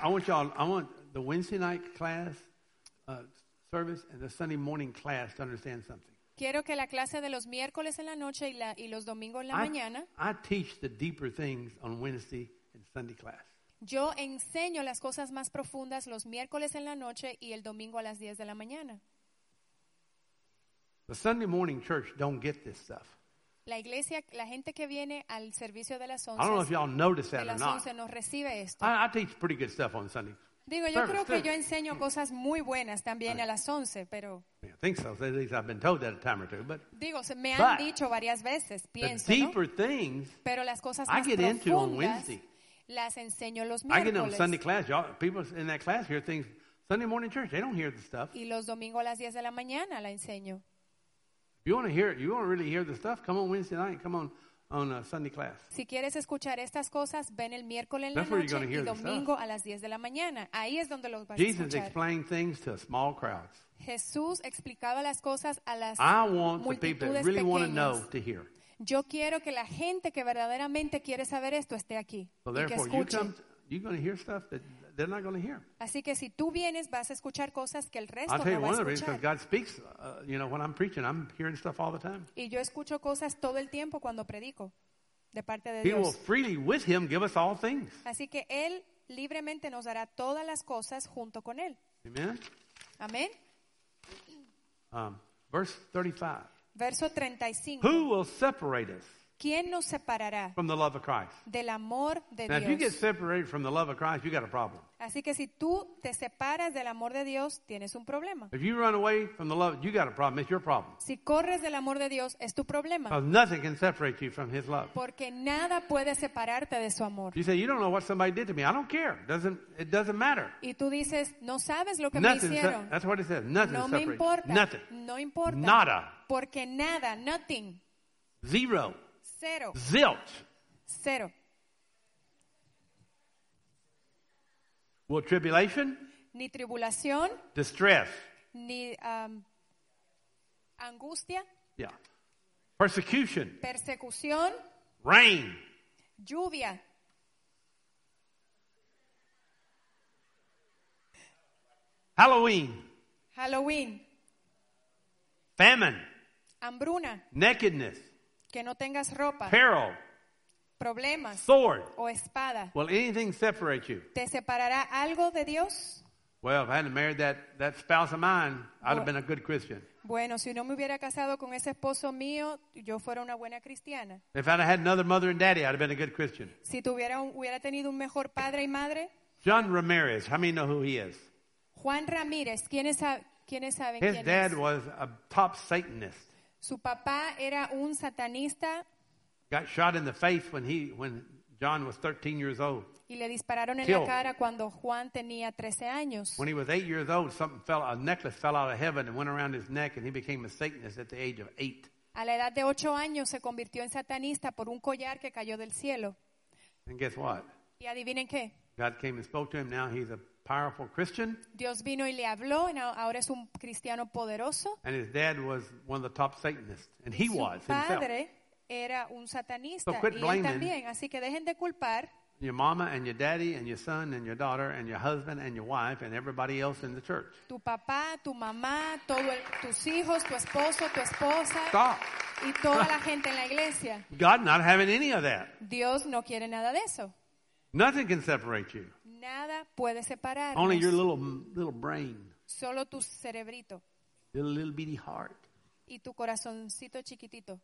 I want the Wednesday night class service and the Sunday morning class to understand something. Quiero que la clase de los miércoles en la noche y los domingos en la mañana, I teach the deeper things on Wednesday and Sunday class. yo enseño las cosas más profundas los miércoles en la noche y el domingo a las 10 de la mañana. The Sunday morning church don't get this stuff. La iglesia, la gente que viene al servicio de las I don't know if 11, y'all notice de that or las not. 11 nos recibe esto. I teach pretty good stuff on Sunday. Digo, yo creo que yo enseño cosas muy buenas también a las 11, pero I think so. At least I've been told that a time or two. But digo, me han dicho varias veces, the pienso, ¿no? deeper things Pero las cosas I más get into on profundas Wednesday. las enseño los I get them miércoles. Sunday class. Y'all, people in that class hear things. Sunday morning church, they don't hear the stuff. Y los domingos a las 10 de la mañana la enseño. If you want to hear it, you want to really hear the stuff, come on Wednesday night. Come on Sunday class. Si quieres escuchar estas cosas, ven el miércoles en la That's where you're noche gonna y hear the domingo a las 10 de la mañana. Ahí es donde los vas a Jesus escuchar. explained things to small crowds. Jesús explicaba las cosas a las I want the people that multitudes really want to pequeñas. know to hear. Yo quiero que la gente que verdaderamente quiere saber esto esté aquí So y que therefore, escuche. you're going to hear stuff that they're not going to hear. Así que si tú vienes, vas a escuchar cosas que el resto I'll tell you no va one a of the reasons, escuchar. because God speaks, when I'm preaching, I'm hearing stuff all the time. Y yo escucho cosas todo el tiempo cuando predico de parte de He will Dios. freely with him give us all things. Así que Él libremente nos dará todas las cosas junto con Él. Amen? Amén. Verse 35. Verso 35. Who will separate us ¿Quién nos separará from the love of Christ? del amor de Now, if you get Dios? separated from the love of Christ, you got a problem. Así que si tú te separas del amor de Dios, tienes un problema. If you run away from the love, you got a problem. It's your problem. Si corres del amor de Dios, es tu problema. Because nothing can separate you from his love. Porque nada puede separarte de su amor. You say, you don't know what somebody did to me. I don't care. It doesn't matter. Y tú dices, no sabes lo que me Nothing. hicieron. That's what it says. Nothing No me separates. importa. Nothing. No importa. Nada. Porque nada, nothing, Zero. cero, Zilch. cero. Will tribulation, Ni tribulación, distress, ni angustia, yeah, persecution, persecución, rain, lluvia, Halloween, Halloween, famine, hambruna, nakedness, que no tengas ropa, peril, problemas sword. o espada. Will anything separate you? ¿Te separará algo de Dios? Well, if I hadn't married that spouse of mine, I'd have been a good Christian. Bueno, si no me hubiera casado con ese esposo mío, yo fuera una buena cristiana. If I'd had another mother and daddy, I'd have been a good Christian. Si hubiera tenido un mejor padre y madre. John Ramirez, how many know who he is? Juan Ramírez, ¿quiénes saben His quién dad es? was a top Satanist. Su papá era un satanista Got shot in the face when John was 13 years old. y le dispararon en Killed. la cara cuando Juan tenía 13 años. When he was 8 years old, a necklace fell out of heaven and went around his neck, and he became a Satanist at the age of 8. A la edad de 8 años se convirtió en satanista por un collar que cayó del cielo. And guess what? Y adivinen qué, God came and spoke to him. Now he's a powerful Christian, Dios vino y le habló, ahora es un cristiano poderoso. and his dad was one of the top Satanists, and he Su was himself. padre era un satanista So quit y él blaming. también. Así que dejen de culpar Your mama and your daddy and your son and your daughter and your husband and your wife and everybody else in the church. tu papá, tu mamá, tus hijos, tu esposo, tu esposa Stop. y toda la gente en la iglesia. God not having any of that. Dios no quiere nada de eso. Nothing can separate you. Nada puede separarnos. Only your little brain, Solo tu cerebrito little bitty heart. y tu corazoncito chiquitito.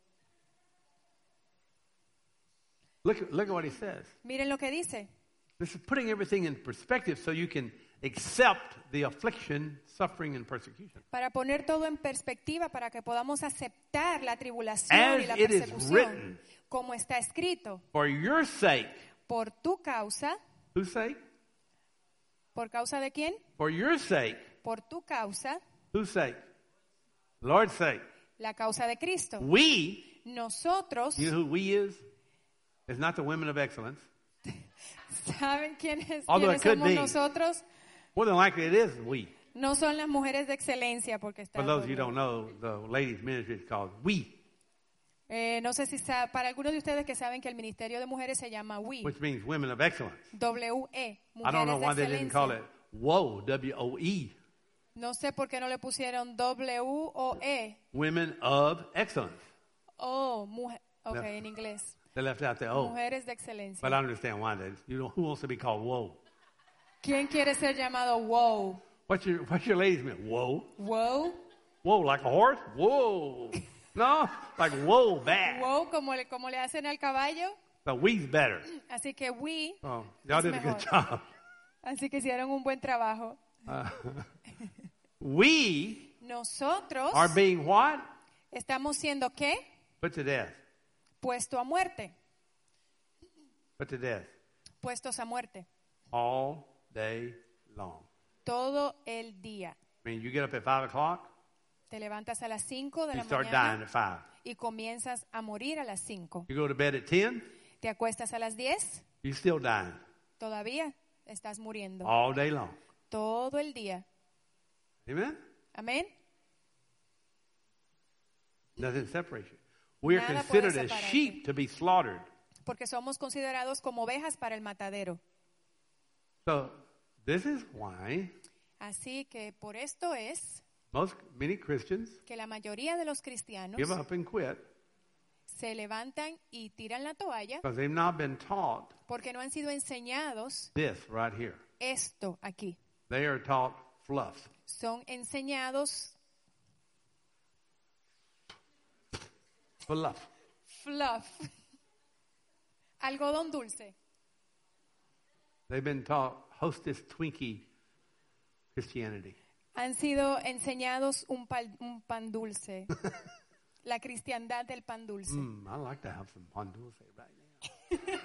Look at what he says. Miren lo que dice. This is putting everything in perspective so you can accept the affliction, suffering, and persecution. Para poner todo en perspectiva, para que podamos aceptar la tribulación y la As it is persecución. written. Como está escrito. For your sake. Por tu causa. Whose sake? ¿Por causa de quién? For your sake. Por tu causa. Whose sake? Lord's sake. La causa de Cristo. We, Nosotros, you know who we is? It's not the women of excellence. ¿saben quiénes Although it could somos be. nosotros? More than likely it is we. No son las mujeres de excelencia porque For están. those of you who don't know, the ladies' ministry is called We, No sé si para algunos de ustedes que saben que el ministerio de mujeres se llama WE, which means women of excellence. W-E, I don't know mujeres why de they didn't call excelencia. it WOE, W-O-E, No sé por qué no le pusieron W-O-E. women of excellence. Oh, mujer. Ok, No. en inglés. They left out the O. Mujeres de excelencia. But I understand why they. You know, who wants to be called WOE? ¿Quién quiere ser llamado wow? What's your ladies' name? WOE? Wow. Whoa, like a horse? Whoa. No, like whoa, bad. Wow, como le hacen al caballo. So we's better. Así que we Oh, y'all es did a good mejor. job. Así que hicieron un buen trabajo. We Nosotros are being what? estamos siendo ¿qué? Put to death. Puesto a muerte. Put to death. Puestos a muerte. All day long. Todo el día. I mean, you get up at 5 o'clock, Te levantas a las 5 de you la start dying mañana at 5. y comienzas a morir a las 5. You go to bed at 10, Te acuestas a las 10, you still dying. todavía estás muriendo. All day long. Todo el día. Amen? Amén. Nothing separates you. We are Nada considered puede as separarte. sheep to be slaughtered. Porque somos considerados como ovejas para el matadero. So this is why Así que por esto es many Christians que la mayoría de los cristianos give up and quit se levantan y tiran la toalla because they've not been taught porque no han sido enseñados this right here. esto aquí. They are taught fluff. Son enseñados Fluff. fluff. Algodón dulce. They've been taught hostess Twinkie Christianity. Han sido enseñados un pan dulce. La cristiandad del pan dulce. I like to have some pan dulce right now.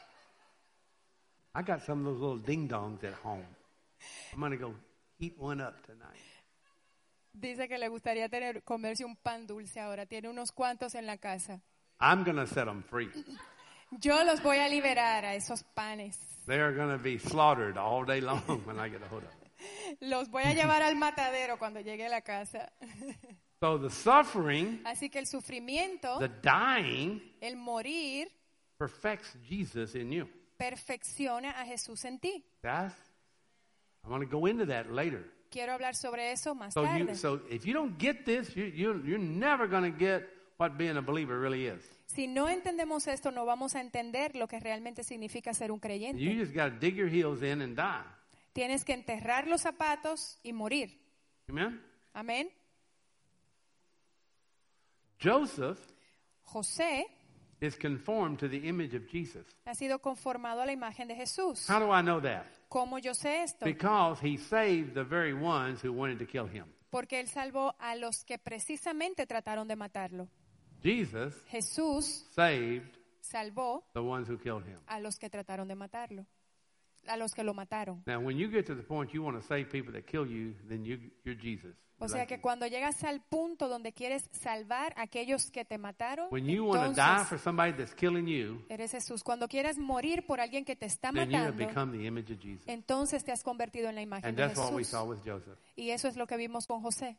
I got some of those little ding dongs at home. I'm going to go heat one up tonight. Dice que le gustaría comerse un pan dulce ahora. Tiene unos cuantos en la casa. I'm going to set them free. Yo los voy a liberar a esos panes. They are going to be slaughtered all day long when I get a hold of them. Los voy a llevar al matadero cuando llegue a la casa. So the suffering, Así que el sufrimiento, the dying, el morir, perfects Jesus in you. perfecciona a Jesús en ti. I'm going to go into that later. Quiero hablar sobre eso más So tarde. so if you don't get this, you're never going to get what being a believer really is. Si no entendemos esto, no vamos a entender lo que realmente significa ser un creyente. You just got to dig your heels in and die. Tienes que enterrar los zapatos y morir. Amen? Amén. Joseph José is conformed to the image of Jesus. ha sido conformado a la imagen de Jesús. How do I know that? ¿Cómo yo sé esto? Because he saved the very ones who wanted to kill him. Porque él salvó a los que precisamente trataron de matarlo. Jesus Jesús saved salvó the ones who killed him. a los que trataron de matarlo, a los que lo mataron. Now, when you get to the point you want to save people that kill you, then you're Jesus. O sea que cuando llegas al punto donde quieres salvar a aquellos que te mataron, When you want to die entonces for somebody that's killing you, eres Jesús. Cuando quieres morir por alguien que te está then you have matando, become the image of Jesus. entonces te has convertido en la imagen And de that's what we Jesús. saw with Joseph. Y eso es lo que vimos con José.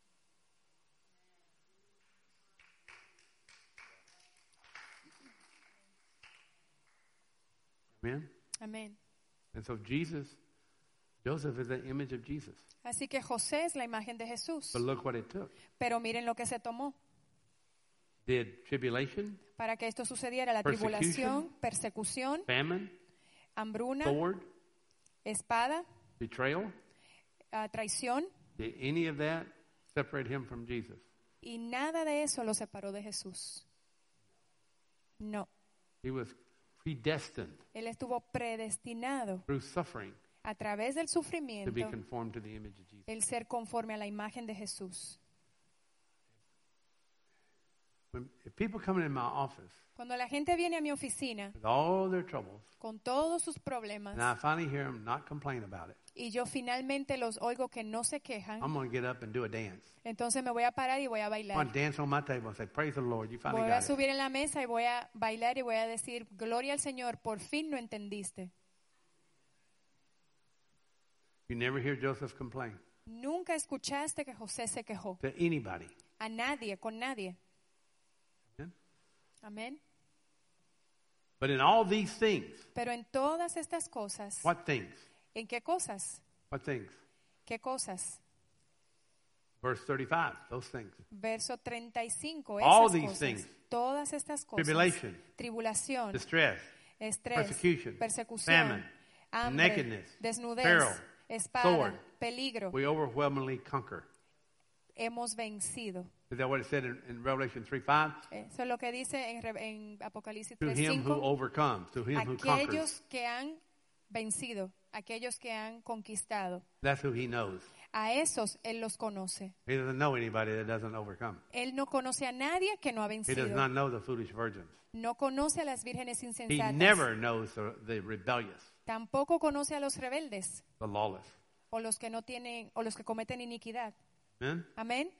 Amen? Amén. And so Joseph is the image of Jesus. Así que José es la imagen de Jesús. But look what it took. Pero miren lo que se tomó. Did tribulation, Para que esto sucediera, la Persecution. tribulación, persecución, famine, hambruna, sword, espada, betrayal, traición, did any of that separate him from Jesus? y nada de eso lo separó de Jesús. No, He was predestined él estuvo predestinado through suffering a través del to sufrimiento, be conformed to the image of Jesus. el ser conforme a la imagen de Jesús. If people come in my office Cuando la gente viene a mi oficina with all their troubles, con todos sus problemas and I finally hear them not complain about it, y yo finalmente los oigo que no se quejan, I'm going to get up and do a dance. entonces me voy a parar y voy a I'm going bailar. to dance on my table and say, praise the Lord, you finally Voy a got it. subir en la mesa y voy a bailar y voy a decir, gloria al Señor, por fin lo entendiste. You never hear Joseph complain Nunca escuchaste que José se quejó. to anybody. A nadie, con nadie. Amen? Amén. But in all these things, Pero en todas estas cosas, what things? ¿en qué cosas? What things? ¿Qué cosas? Verse 35, those things. Verso 35, All esas these cosas. things. Todas estas cosas. Tribulation, Tribulación, distress, estrés, persecution, persecución, famine, hambre, nakedness, desnudez, peril, espada, sword. peligro. We overwhelmingly conquer. Hemos vencido. Is that what it said in Revelation 3:5? Eso es lo que dice en Apocalipsis To him who 3:5. overcomes, to him who conquers. Aquellos que han vencido. aquellos que han conquistado. That's who he knows. A esos Él los conoce. He doesn't know anybody that doesn't overcome. Él no conoce a nadie que no ha He does vencido. not know the foolish virgins. No conoce a las vírgenes He insensatas. never knows the rebellious, Tampoco conoce a los rebeldes the lawless. o los que no tienen o los que cometen iniquidad. Amen? Amén.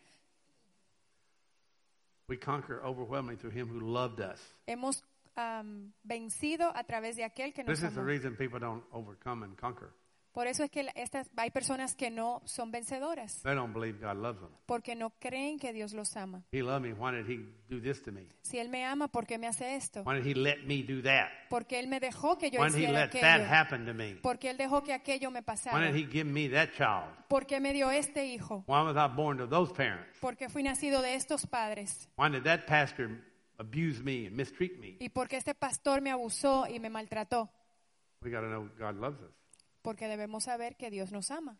We conquer overwhelmingly through him who loved us. Hemos vencido a través de aquel que nos This is the amó. reason people don't overcome and conquer. Por eso es que hay personas que no son vencedoras, They don't believe God loves them. porque no creen que Dios los ama. He loved me. Why did he do this to me? Si Él me ama, ¿por qué me hace esto? Why did he let me do that? Porque Él me dejó que yo Why did he hiciera let that aquello. happen to me? Porque Él dejó que aquello me Why pasara. did he give me that child? ¿Por qué me dio este hijo? Why was I born to those parents? ¿Por qué fui nacido de estos padres? Why did that pastor abuse me and mistreat me? ¿Y por qué este pastor me abusó y me maltrató? We got to know God loves us. Porque debemos saber que Dios nos ama.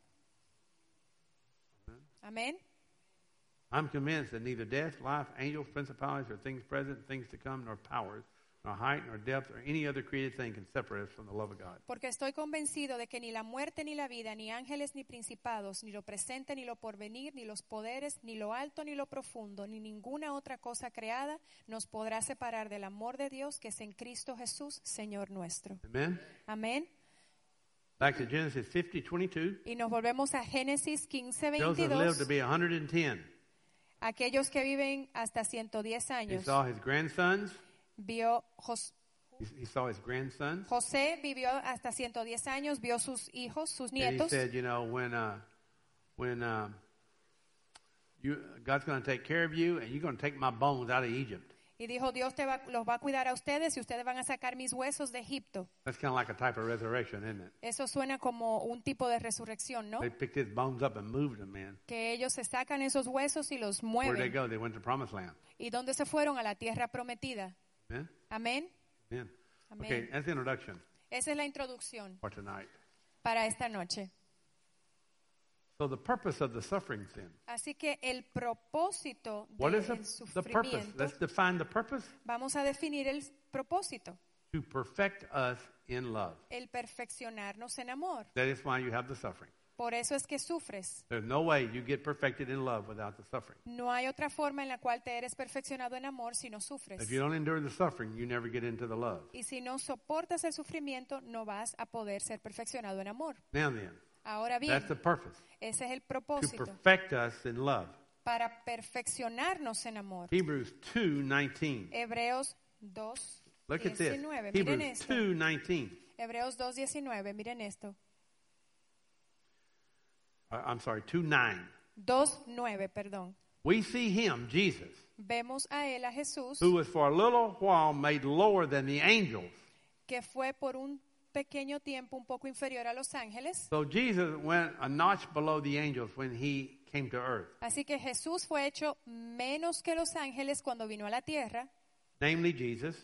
Amén. I'm convinced that neither death, life, angels, principalities, or things present, things to come, nor powers, nor height, nor depth, or any other created thing can separate us from the love of God. Porque estoy convencido de que ni la muerte, ni la vida, ni ángeles, ni principados, ni lo presente, ni lo porvenir, ni los poderes, ni lo alto, ni lo profundo, ni ninguna otra cosa creada nos podrá separar del amor de Dios que es en Cristo Jesús, Señor nuestro. Amen? Amén. Back to Genesis 50:22. Y nos volvemos a Génesis 15, Joseph lived to 22. be 110. Aquellos que viven hasta 110 He años. saw his grandsons. Vio He saw his grandsons. José vivió hasta 110 años, vio sus hijos, sus And he nietos. said, you know, when God's going to take care of you, and you're going to take my bones out of Egypt. Y dijo, Dios los va a cuidar a ustedes y ustedes van a sacar mis huesos de Egipto. That's kind of like a type of resurrection, isn't it? Eso suena como un tipo de resurrección, ¿no? They picked his bones up and moved them, man. Que ellos se sacan esos huesos y los Where'd they mueven. go? They went to promised land. ¿Y dónde se fueron? A la tierra prometida. Amen? Amén. Amen. Amén. Okay, that's the introduction Esa es la introducción for tonight. para esta noche. So the purpose of the suffering sin. Así que el propósito What is del the purpose? sufrimiento, Let's define the purpose. vamos a definir el propósito, To perfect us in love. el perfeccionarnos en amor. That is why you have the suffering. Por eso es que sufres. There's no way you get perfected in love without the suffering. No hay otra forma en la cual te eres perfeccionado en amor si no sufres. If you don't endure the suffering, you never get into the love. Y si no soportas el sufrimiento, no vas a poder ser perfeccionado en amor. Now then, Ahora bien, that's the purpose. ese es el To propósito, perfect us in love. para perfeccionarnos en amor. Hebrews 2:19. Hebreos 2, Look at this. 19. Miren Hebrews esto. 2:19. Hebreos 2:19, miren esto. I'm sorry, 2:9. 2:9, perdón. We see him, Jesus, Vemos a él, a Jesús, who was for a little while made lower than the angels. que fue por un pequeño tiempo un poco inferior a los ángeles. So Jesus went a notch below the angels when he came to earth. Así que Jesús fue hecho menos que los ángeles cuando vino a la tierra, Namely Jesus.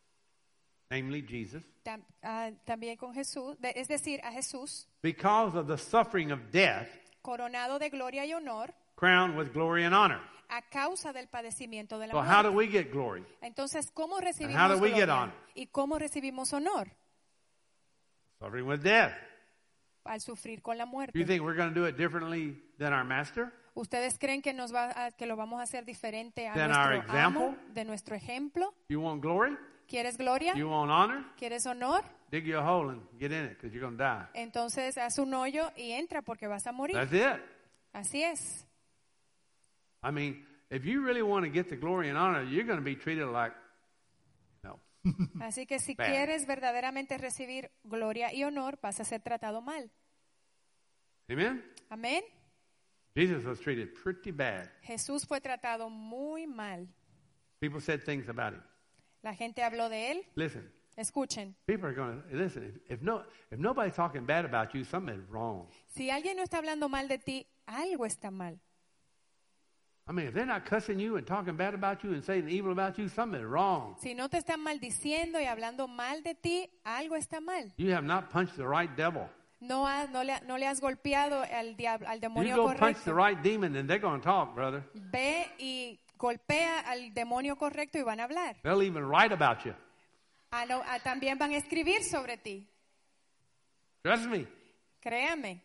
también con Jesús, es decir, a Jesús, Because of the suffering of death, coronado de gloria y honor crowned with glory and honor. a causa del padecimiento de la So how do muerte. we get glory? Entonces, ¿cómo recibimos how do we get gloria? honor? ¿Y cómo recibimos honor? Suffering with death. Al sufrir con la Do you muerte. think we're going to do it differently than our master? ¿Ustedes creen que que lo vamos a hacer diferente a Than nuestro our example? amo, de nuestro ejemplo? You want glory? ¿Quieres gloria? You want honor? ¿Quieres honor? Dig you a hole and get in it because you're going to die. Entonces haz un hoyo y entra porque vas a morir. That's it. Así es. I mean, if you really want to get the glory and honor, you're going to be treated like, no. Así que si Bad. quieres verdaderamente recibir gloria y honor, vas a ser tratado mal. Amen? Amén. Jesus was treated pretty bad. Jesús fue tratado muy mal. People said things about him. La gente habló de él. Listen, Escuchen. people are going to, listen, if nobody's talking bad about you, something is wrong. Si alguien no está hablando mal de ti, algo está mal. I mean, if they're not cussing you and talking bad about you and saying evil about you, something is wrong. Si no te están maldiciendo y hablando mal de ti, algo está mal. You have not punched the right devil. No le has golpeado al You demonio go punch the correcto. right demon and they're going to talk, brother. Ve y golpea al demonio correcto y van a hablar. They'll even write about you. También van a escribir sobre ti. Trust me. Créame.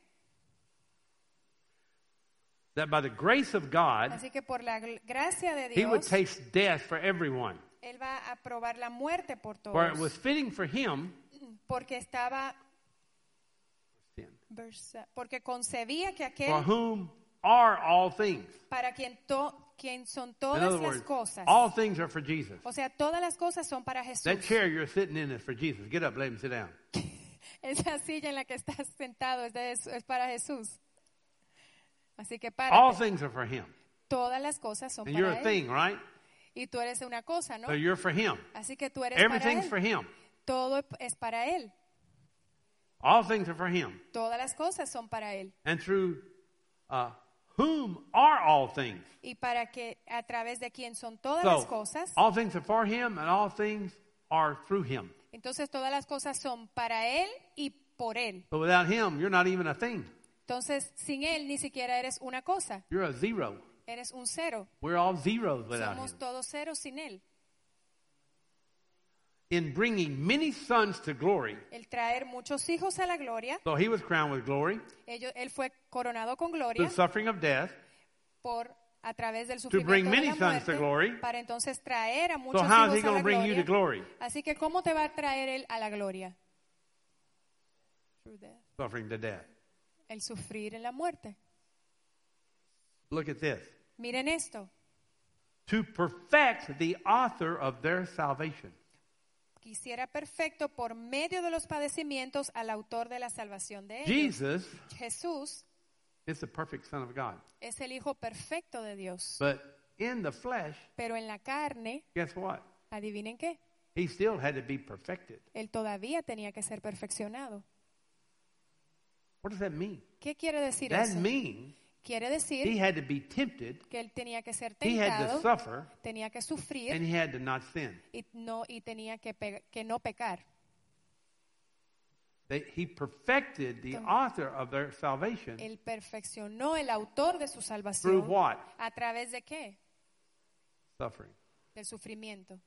That by the grace of God, Así que por la gracia de he would Dios, taste death for everyone. Él va a probar la muerte por For it was todos. fitting for him, Porque estaba, porque concebía que for aquel whom are all things. para quien son In todas other las words, cosas. all things are for Jesus. O sea, todas las cosas son para Jesús. That chair you're sitting in is for Jesus. Get up, let him sit down. Esa silla en la que estás sentado es para Jesús. Así que All párate. things are for him. Todas las cosas son And you're para a Él. thing, right? Y tú eres una cosa, ¿no? So you're for him. Así que tú eres para Everything's for Él. him. Todo es para Él. All things are for him. Todas las cosas son para Él. And through whom are all things. Y para que a través de quien son todas las So, cosas, all things are for him and all things are through him. entonces todas las cosas son para Él y por Él. But without him, you're not even a thing. Entonces, sin Él ni siquiera eres una cosa. You're a zero. Eres un cero. We're all zeros without Somos him. todos ceros sin Él. In bringing many sons to glory. El traer muchos hijos a la gloria. So he was crowned with glory Él fue coronado con through gloria the suffering of death. a través del To bring sufrimiento de many la sons to muerte, glory. para entonces traer a muchos So how is he hijos a going la to bring you to gloria. glory? Así que, ¿cómo te va a traer Él a la gloria? Suffering to death. El sufrir en la muerte. Look at this. Miren esto. To perfect the author of their salvation. Quisiera perfecto por medio de los padecimientos al autor de la salvación de ellos. Jesus Jesús is the perfect Son of God. es el Hijo perfecto de Dios. But in the flesh, Pero en la carne, guess what? adivinen qué, He still had to be perfected. Él todavía tenía que ser perfeccionado. What does that mean? ¿Qué quiere decir That eso? means Quiere he decir had to be tempted, que Él tenía que ser he had to tentado, suffer, tenía que and sufrir he had to not sin. y tenía que no pecar. He perfected the author of their salvation Él perfeccionó el autor de su through salvación. what? ¿A través de qué? Suffering. Del sufrimiento.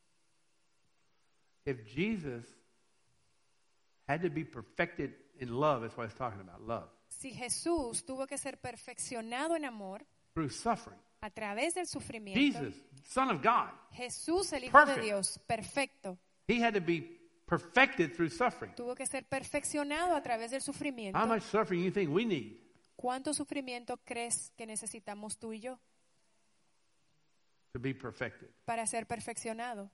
If Jesus had to be perfected in love, that's what he's talking about, love, Si Jesús tuvo que ser perfeccionado en amor through suffering. a través del sufrimiento, Jesus, Son of God, Jesús, el Hijo de Perfect. Dios, perfecto, he had to be perfected through suffering. tuvo que ser perfeccionado a través del sufrimiento. How much suffering you think we need ¿Cuánto sufrimiento crees que necesitamos tú y yo to be perfected? para ser perfeccionado?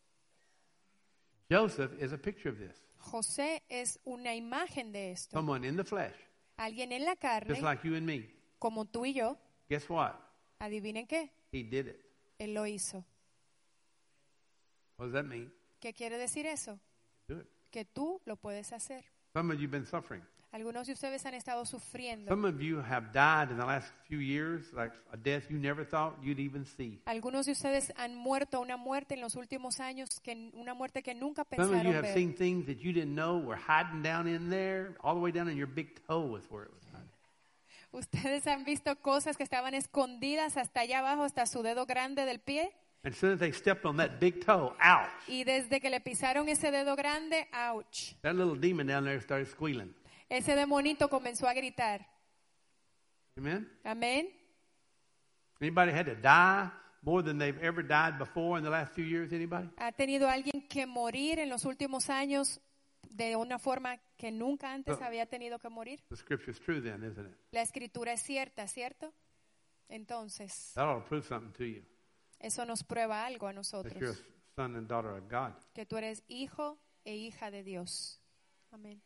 Joseph is a picture of this. José es una imagen de esto. Someone in the flesh, Alguien en la carne, just like you and me. como tú y yo, Guess what? adivinen qué, He did it. Él lo hizo. What does that mean? ¿Qué quiere decir eso? Do it. Que tú lo puedes hacer. Some of you have been suffering. Algunos de ustedes han estado sufriendo. Some of you have died in the last few years, like a death you never thought you'd even see. Algunos de ustedes han muerto una muerte en los últimos años, una muerte que nunca Some of you pensaron have ver. seen things that you didn't know were hiding down in there, all the way down in your big toe is where it was hiding. Ustedes han visto cosas que estaban escondidas hasta allá abajo, hasta su dedo grande del pie. And as soon as they stepped on that big toe, ouch, Y desde que le pisaron ese dedo grande, ouch. that little demon down there started squealing. Ese demonito comenzó a gritar. Amen? Amén. Anybody had to die more than they've ever died before in the last few years? Anybody? ¿Ha tenido alguien que morir en los últimos años de una forma que nunca antes No. había tenido que morir? The scripture's true then, isn't it? La escritura es cierta, ¿cierto? Entonces, That ought to prove something to you. eso nos prueba algo a That you're a nosotros, son and daughter of God. que tú eres hijo e hija de Dios. Amén.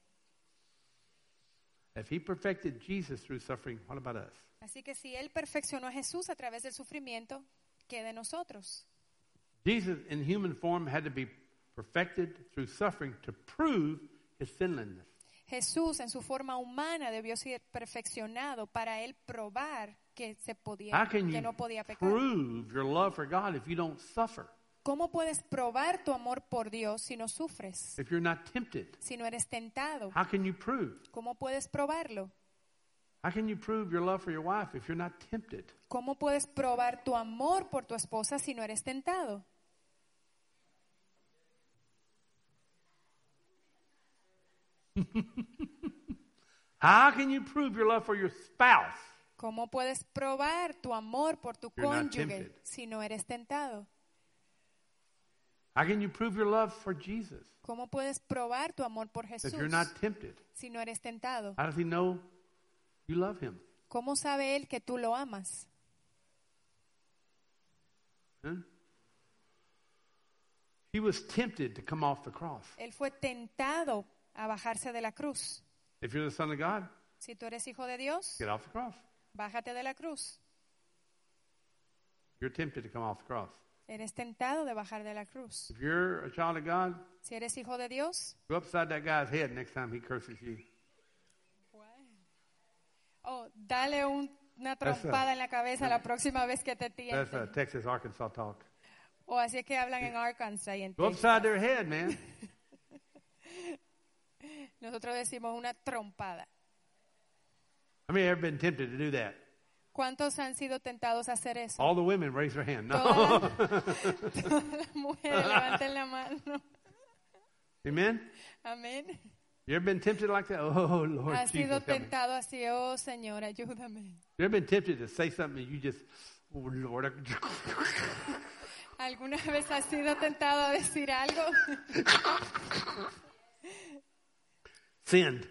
If he perfected Jesus through suffering, what about us? Así que si Él perfeccionó a Jesús a través del sufrimiento, ¿qué de nosotros? Jesus in human form had to be perfected through suffering to prove his sinlessness. Jesús en su forma humana debió ser perfeccionado para Él probar que How can que you no podía pecar. prove your love for God if you don't suffer? ¿Cómo puedes probar tu amor por Dios si no sufres? If you're not tempted? Si no eres tentado. How can you prove? ¿Cómo puedes probarlo? How can you prove your love for your wife if you're not tempted? ¿Cómo puedes probar tu amor por tu esposa si no eres tentado? How can you prove your love for your spouse? ¿Cómo puedes probar tu amor por tu You're not cónyuge tempted. si no eres tentado? How can you prove your love for Jesus ¿Cómo puedes probar tu amor por if Jesús you're not tempted? si no eres tentado? How does he know you love him? ¿Cómo sabe Él que tú lo amas? Huh? He was tempted to come off the cross. Él fue tentado a bajarse de la cruz. If you're the son of God, Si tú eres hijo de Dios, get off the cross. bájate de la cruz. You're tempted to come off the cross. Eres tentado de bajar de la cruz. If you're a child of God, Si eres hijo de Dios, go upside that guy's head next time he curses you. dale una trompada en la cabeza la próxima vez que te That's tienten. Texas, Arkansas talk. O así es que hablan en Arkansas y en Go Texas. upside their head, man. Nosotros decimos una trompada. How many have ever been tempted to do that? ¿Cuántos han sido tentados a hacer eso? All the women raise their hand. No. Todas las mujeres levanten la mano. Amen? Amén. You ever been tempted like that? Oh, Lord Has Jesus, sido help me. tentado así, oh Señor, ayúdame. You ever been tempted to say something and you just, oh, Lord. ¿Alguna vez has sido tentado a decir algo? Sinned.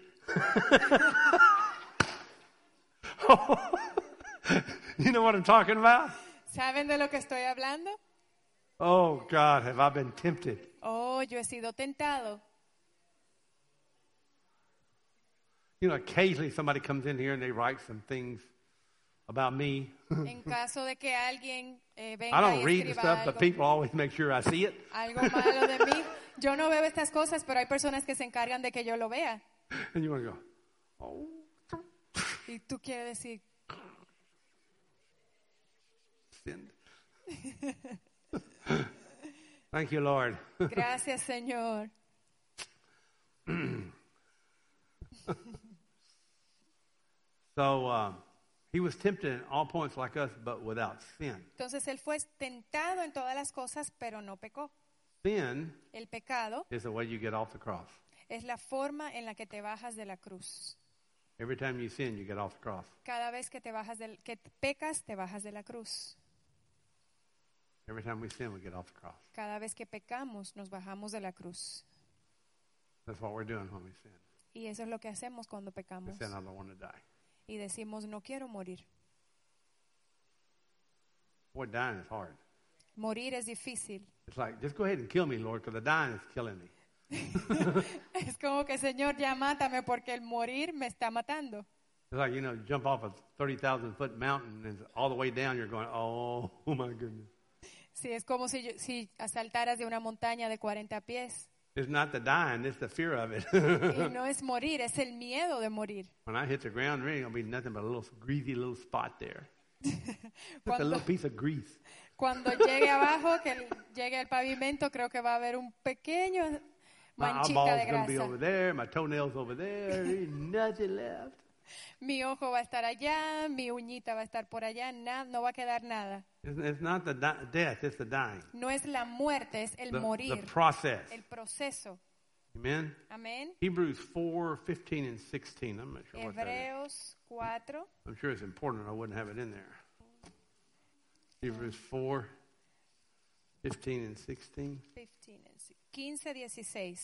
You know what I'm talking about? ¿Saben de lo que estoy hablando? Oh, God, have I been tempted? Oh, yo he sido tentado. You know, occasionally somebody comes in here and they write some things about me. En caso de que alguien I venga don't y read the escriba stuff, but algo, people always make sure I see it. algo malo de mí, yo no veo estas cosas, pero hay personas que se encargan de que yo lo vea. And you want to go, oh, Y tú quieres decir, sinned. Thank you, Lord. gracias Señor. So he was tempted in all points like us, but without sin. Entonces él fue tentado en todas las cosas, pero no pecó. Sin El pecado is the way you get off the cross. es la forma en la que te bajas de la cruz. Every time you sin, you get off the cross. Cada vez que que pecas, te bajas de la cruz. Every time we sin, we get off the cross. Cada vez que pecamos, nos bajamos de la cruz. That's what we're doing when we sin. Y eso es lo que hacemos cuando We pecamos. sin, I don't want to die. Y decimos, no quiero morir. Boy, dying is hard. Morir es difícil. It's like, just go ahead and kill me, Lord, because the dying is killing me. Es como que, Señor, ya mátame porque el morir me está matando. It's like, you know, you jump off a 30,000-foot mountain and all the way down you're going, oh my goodness. Sí, es como si saltaras de una montaña de 40 pies. It's not the dying, it's the fear of it. Y no es morir, es el miedo de morir. When I hit the ground, there ain't going to be nothing but a little greasy little spot there. Just a Cuando, little piece of grease. cuando llegue abajo, que llegue al pavimento, creo que va a haber un pequeño My manchita de eyeball's going to be grasa. over there, my toenails over there, there ain't nothing left. Mi ojo va a estar allá, mi uñita va a estar por allá, no va a quedar nada. It's not the death, it's the dying. No es la muerte, es el The morir, process. el proceso. Amen? Amén. Hebrews 4:15 and 16. I'm not sure what that is. Hebreos 4, I'm sure it's important. I wouldn't have it in there. Hebrews 4:15 and 16. 15, 16.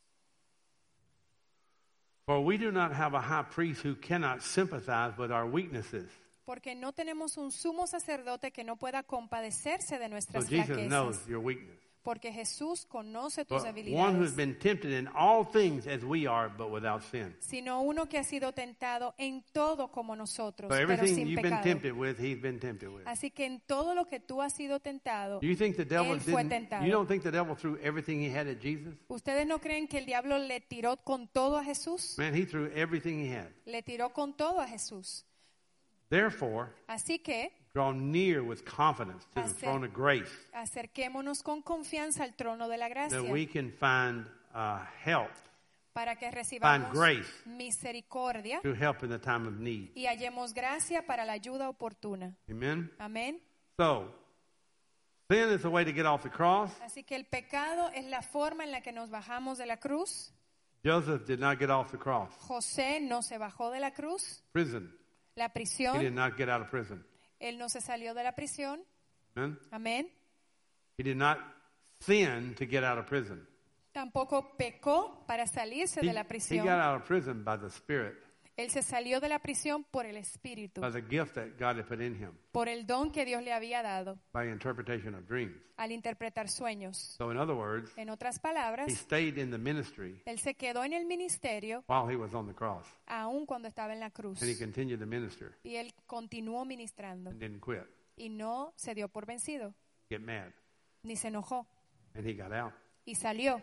For we do not have a high priest who cannot sympathize with our weaknesses. Porque no tenemos un sumo sacerdote que no pueda compadecerse de So nuestras Jesus knows flaquezas. your weakness. Porque Jesús conoce tus But one who's debilidades. been tempted in all things as we are, but without sin. Sino uno que ha sido tentado en todo como nosotros, So pero everything sin you've been pecado. tempted with, he's been tempted with. Así que en todo lo que tú has sido tentado, Do you think the devil Él fue didn't? tentado. You don't think the devil threw everything he had at Jesus? ¿ustedes no creen que el diablo le tiró con todo a Jesús? Man, he threw everything he had. Le tiró con todo a Jesús. Therefore, Así que draw near with confidence to the Hacer- throne of grace, acerquémonos con confianza al trono de la gracia that we can find help, para que find recibamos grace misericordia to help in the time of need. y hallemos gracia para la ayuda oportuna. Amen? Amén. So, sin is the way to get off the cross. Así que el pecado es la forma en la que nos bajamos de la cruz. Joseph did not get off the cross. José no se bajó de la cruz, Prison. la He did prisión, not get out of prison. él no se salió de la prisión. Amen? Amén. He did not sin to get out of prison. Tampoco pecó para salirse de la He got prisión. out of prison by the Spirit, Él se salió de la prisión por el Espíritu, by the gift that God had put in him, por el don que Dios le había dado by interpretation of dreams. al interpretar sueños. So in other words, En otras he palabras, stayed in the ministry él se quedó en el ministerio while he was on the cross. aun cuando estaba en la cruz. And he continued to minister Y él continuó ministrando and didn't quit, y no se dio por vencido, get mad. ni se enojó And he got out. y salió.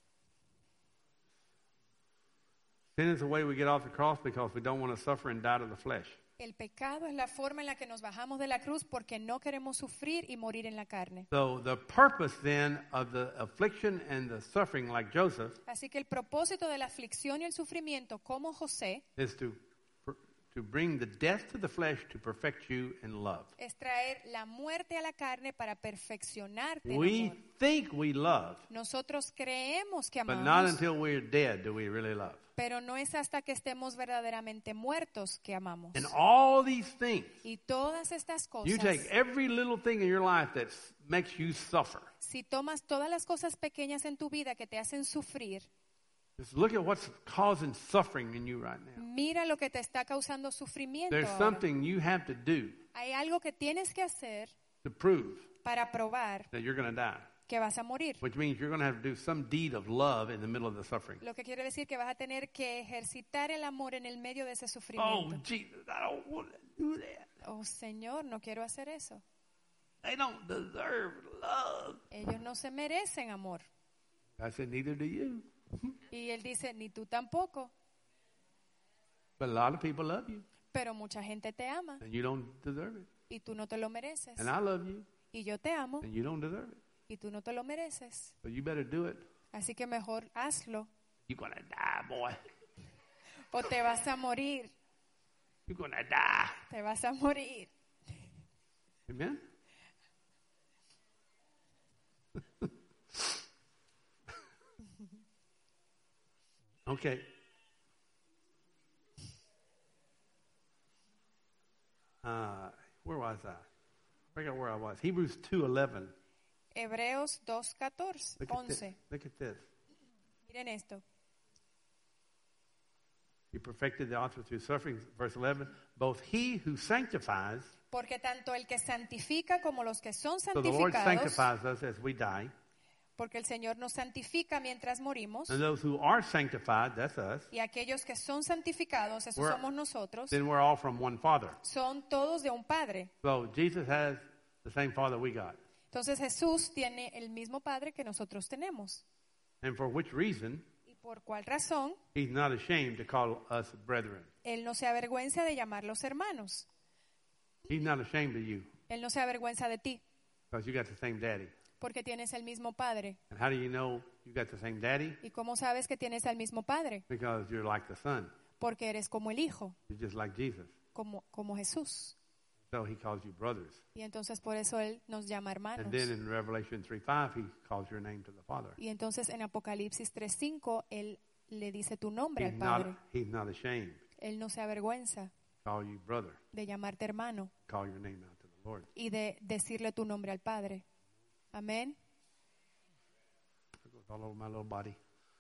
Sin is the way we get off the cross because we don't want to suffer and die to the flesh. El pecado es la forma en la que nos bajamos de la cruz porque no queremos sufrir y morir en la carne. So the purpose then of the affliction and the suffering like Joseph Así que el propósito de la aflicción y el sufrimiento como José is to bring the death to the flesh to perfect you in love. es traer la muerte a la carne para perfeccionarte en We amor. think we love, Nosotros creemos que but not amamos, until we're dead do we really love. pero no es hasta que estemos verdaderamente muertos que amamos. And all these things, Y todas estas cosas, you take every little thing in your life that makes you suffer. si tomas todas las cosas pequeñas en tu vida que te hacen sufrir, Just look at what's causing suffering in you right now. mira lo que te está causando sufrimiento There's ahora. something you have to do Hay algo que tienes que hacer to prove para probar that you're going to die, que vas a morir. which means you're going to have to do some deed of love in the middle of the suffering. Lo que quiere decir que vas a tener que ejercitar el amor en el medio de ese Oh, sufrimiento. Jesus, I don't want to do that. Oh, Señor, no quiero hacer eso. They don't deserve love. Ellos no se merecen amor. I said, neither do you. Y él dice, ni tú tampoco. But a lot of people love you, Pero mucha gente te ama and you don't deserve it. y tú no te lo mereces. And I love you, Y yo te amo and you don't deserve it. y tú no te lo mereces. But you better do it. Así que mejor hazlo You're going to die, boy. o te vas a morir. You're going to die. Te vas a morir. Amen? Okay. Where was I? I forgot where I was. Hebrews 2:11. Hebreos 2:14, Look at 11. this. Look at this. Miren esto. He perfected the author through suffering. Verse 11. Both he who sanctifies, Porque tanto el que santifica como los que son so the Lord santificados, sanctifies us as we die, porque el Señor nos santifica mientras morimos, and those who are sanctified, that's us, y aquellos que son santificados, esos We're- somos nosotros, then we're all from one Father. son todos de un Padre. So Jesus has the same Father we got. Entonces Jesús tiene el mismo Padre que nosotros tenemos. And for which reason, ¿Y por cuál razón? he's not ashamed to call us brethren. Él no se avergüenza de llamarlos hermanos. He's not ashamed of you Él no se avergüenza de ti, because you got the same daddy. porque tienes el mismo Padre. And how do you know you got the same daddy? ¿Y cómo sabes que tienes al mismo Padre? Because you're like the son. Porque eres como el Hijo, You're just like Jesus. como Jesús. So he calls you brothers. Y entonces por eso Él nos llama hermanos. And then in Revelation 3:5, he calls your name to the Father. Y entonces en Apocalipsis 3:5 Él le dice tu nombre al He's Padre. he's not ashamed Él no se avergüenza to call you brother, de llamarte hermano call your name out to the Lord. y de decirle tu nombre al Padre. Amén. It goes all over my little body.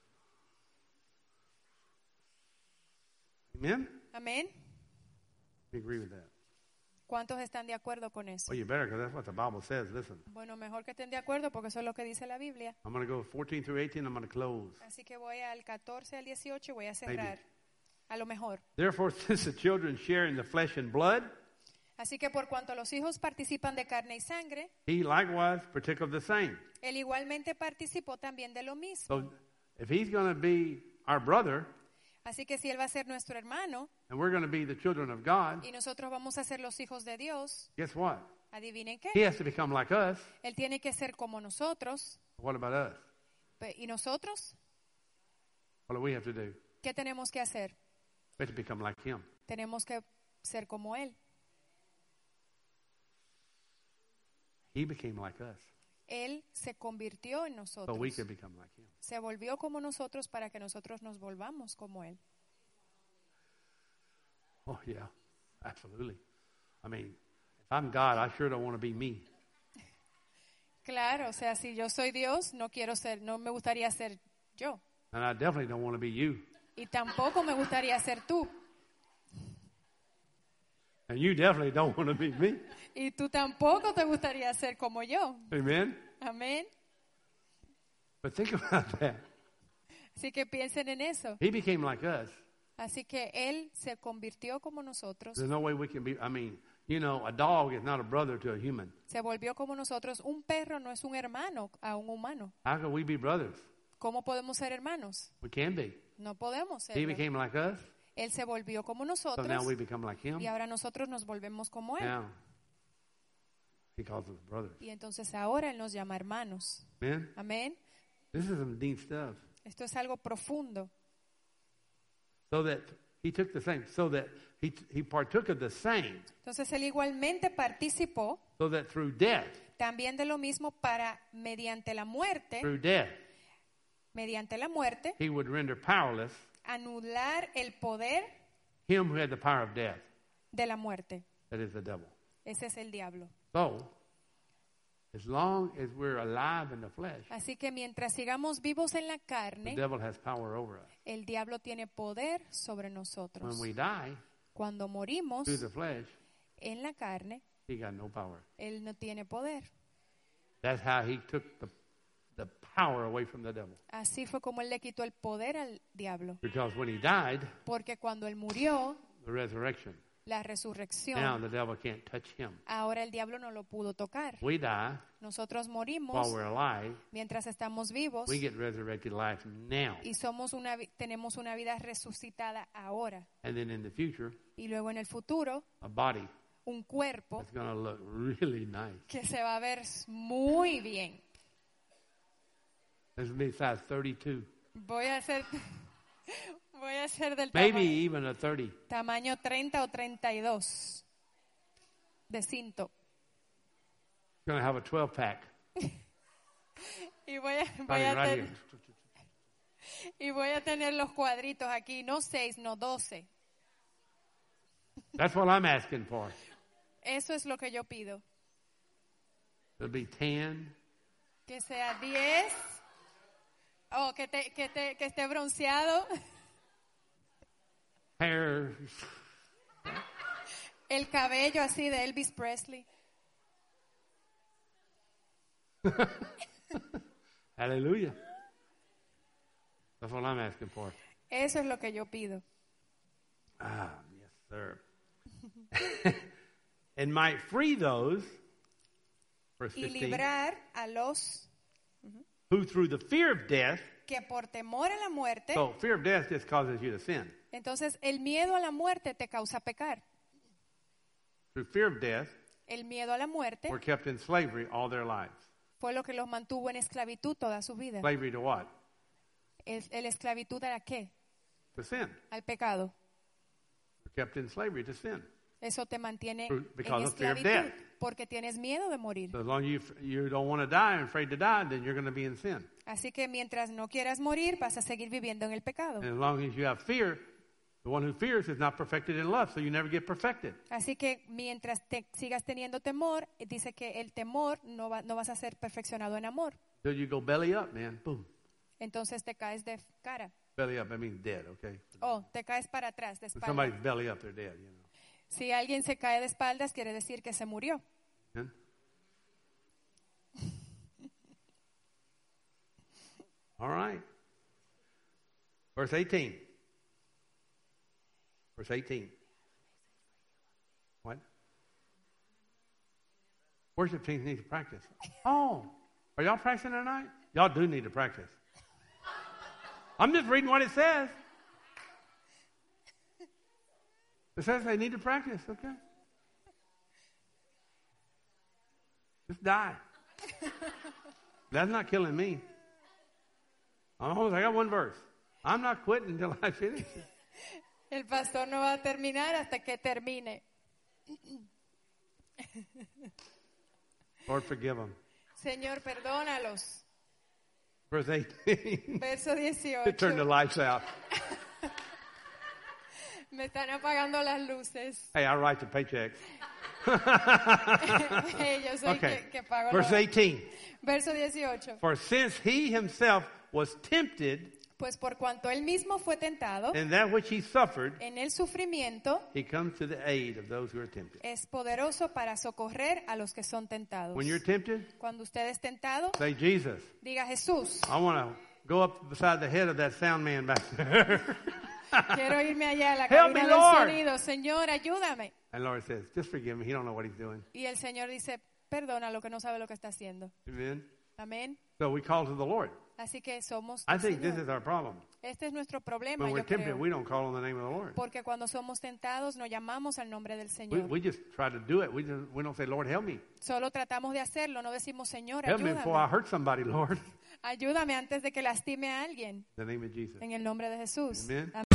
Amen? Amén. We agree with that. ¿Cuántos están de acuerdo con eso? Well, you better, because that's what the Bible says. Listen, Bueno, mejor que estén de acuerdo porque eso es lo que dice la Biblia. I'm going to go 14 through 18. I'm going to close. Así que voy al 14 al 18 y voy a cerrar. A lo mejor. Therefore, since the children share in the flesh and blood, Así que por cuanto los hijos participan de carne y sangre, he likewise partook of the same. él igualmente participó también de lo mismo. So if he's going to be our brother, Así que si él va a ser nuestro hermano and we're going to be the children of God, y nosotros vamos a ser los hijos de Dios, guess what? adivinen He qué. has to become like us. Él tiene que ser como nosotros. What about us? ¿Y nosotros? What do we have to do? ¿Qué tenemos que hacer? We have to become like him. Tenemos que ser como él. He became like us. Él se convirtió en so nosotros. we could become like him. Se volvió como nosotros para que nosotros nos volvamos como Él. Oh, yeah, absolutely. I mean, if I'm God, I sure don't want to be me. Claro, o sea, si yo soy Dios, no me gustaría ser yo. And I definitely don't want to be you. Y tampoco me gustaría ser tú. And you definitely don't want to be me. Y tú tampoco te gustaría ser como yo. Amen? Amén. But think about that. Así que piensen en eso. He became like us. Así que Él se convirtió como nosotros. There's no way we can be, I mean, you know, a dog is not a brother to a human. Se volvió como nosotros. Un perro no es un hermano a un humano. How can we be brothers? ¿Cómo podemos ser hermanos? We can be. No podemos He serlo. became like us, Él se volvió como so nosotros now we become like him. y ahora nosotros nos volvemos como Él. Now, he calls us brothers. Y entonces ahora Él nos llama hermanos. Amen? Amén. This is some deep stuff. Esto es algo profundo. So that he took the same, so that he partook of the same, Entonces Él igualmente participó so that through death, también de lo mismo para mediante la muerte, he would render powerless anular el poder him who had the power of death, de la muerte. that is the devil. Ese es el diablo. So, as long as we're alive in the flesh, Así que mientras sigamos vivos en la the carne, devil has power over us. el diablo tiene poder sobre nosotros. When we die Cuando morimos through the flesh, en la carne, he got no power. Él no tiene poder. That's how he took the power away from the devil. Así fue como Él le quitó el poder al diablo. Because when he died, Porque cuando Él murió, the resurrection, la now resurrección, the devil can't touch him. ahora el diablo no lo pudo tocar. We die Nosotros while morimos we're alive. mientras estamos vivos We get resurrected life now. y tenemos una vida resucitada ahora. And then in the future, Y luego en el futuro, a body un cuerpo that's going to look really nice. que se va a ver muy bien. This will be size 32. Voy a ser del Maybe even a 30. tamaño 30 o 32 de cinto. Going to have a 12-pack. Y voy a Right here. y voy a tener los cuadritos aquí, no 6, no 12. That's what I'm asking for. Eso es lo que yo pido. It'll be 10. Que sea 10. Oh, que esté bronceado. Hair. El cabello así de Elvis Presley. Hallelujah. That's what I'm asking for. Eso es lo que yo pido. Ah, yes, sir. And might free those, verse Y 15, librar a los who through the fear of death, que por temor a la muerte, so fear of death just causes you to sin. entonces el miedo a la muerte te causa pecar. Through fear of death, El miedo a la muerte were kept in slavery all their lives. fue lo que los mantuvo en esclavitud toda su vida. Slavery to what? ¿El esclavitud a qué? To sin. Al pecado. Were kept in slavery to sin. Eso te mantiene Because en of fear of esclavitud death. porque tienes miedo de morir. So as long as you don't want to die and afraid to die, then you're going to be in sin. Así que mientras no quieras morir, vas a seguir viviendo en el pecado. And as long as you have fear, the one who fears is not perfected in love, so you never get perfected. Así que mientras sigas teniendo temor, dice que el temor no vas a ser perfeccionado en amor. So you go belly up, man. Boom. Entonces te caes de cara. Belly up, I mean dead, okay? Oh, te caes para atrás, de If espaldas. somebody's belly up, they're dead, you know. Si alguien se cae de espaldas, quiere decir que se murió. Yeah? All right. Verse 18. Verse 18. What? Worship teams need to practice. Oh, are y'all practicing tonight? Y'all do need to practice. I'm just reading what it says. It says they need to practice, okay? Just die. That's not killing me. I got one verse. I'm not quitting until I finish it. El pastor no va a terminar hasta que termine. Lord, forgive them. Señor, perdónalos. Verse 18. Verso Turn the 18. lights out. Me están apagando las luces. Hey, I write the paychecks. Yo soy Okay. que pago Verse los... 18. Verso 18. For since he himself was tempted Pues por cuanto él mismo fue tentado, in that which he suffered, en el sufrimiento he comes to the aid of those who are tempted. es poderoso para socorrer a los que son tentados. When you're tempted, Cuando usted es tentado, say, Jesus, diga Jesús, I want to go up beside the head of that sound man back there. quiero irme allá a la Help me, cabina del Lord. sonido. Señor, ayúdame. And Lord says, just forgive me. He don't know what he's doing. Y el Señor dice, perdona lo que no sabe lo que está haciendo. Amen. Amén. So we call to the Lord. Así que somos I del think this Señor. is our problem. Este es nuestro problema, When we're yo tempted, creo. we don't call on the name of the Lord. Porque cuando somos tentados no llamamos al nombre del We, Señor. we just try to do it. We don't say, Lord, help me. Solo tratamos de hacerlo, no decimos, Señor, Help me before I ayúdame. hurt somebody, Lord. Ayúdame antes de que lastime a alguien. In the name of Jesus. En el nombre de Jesús. Amen.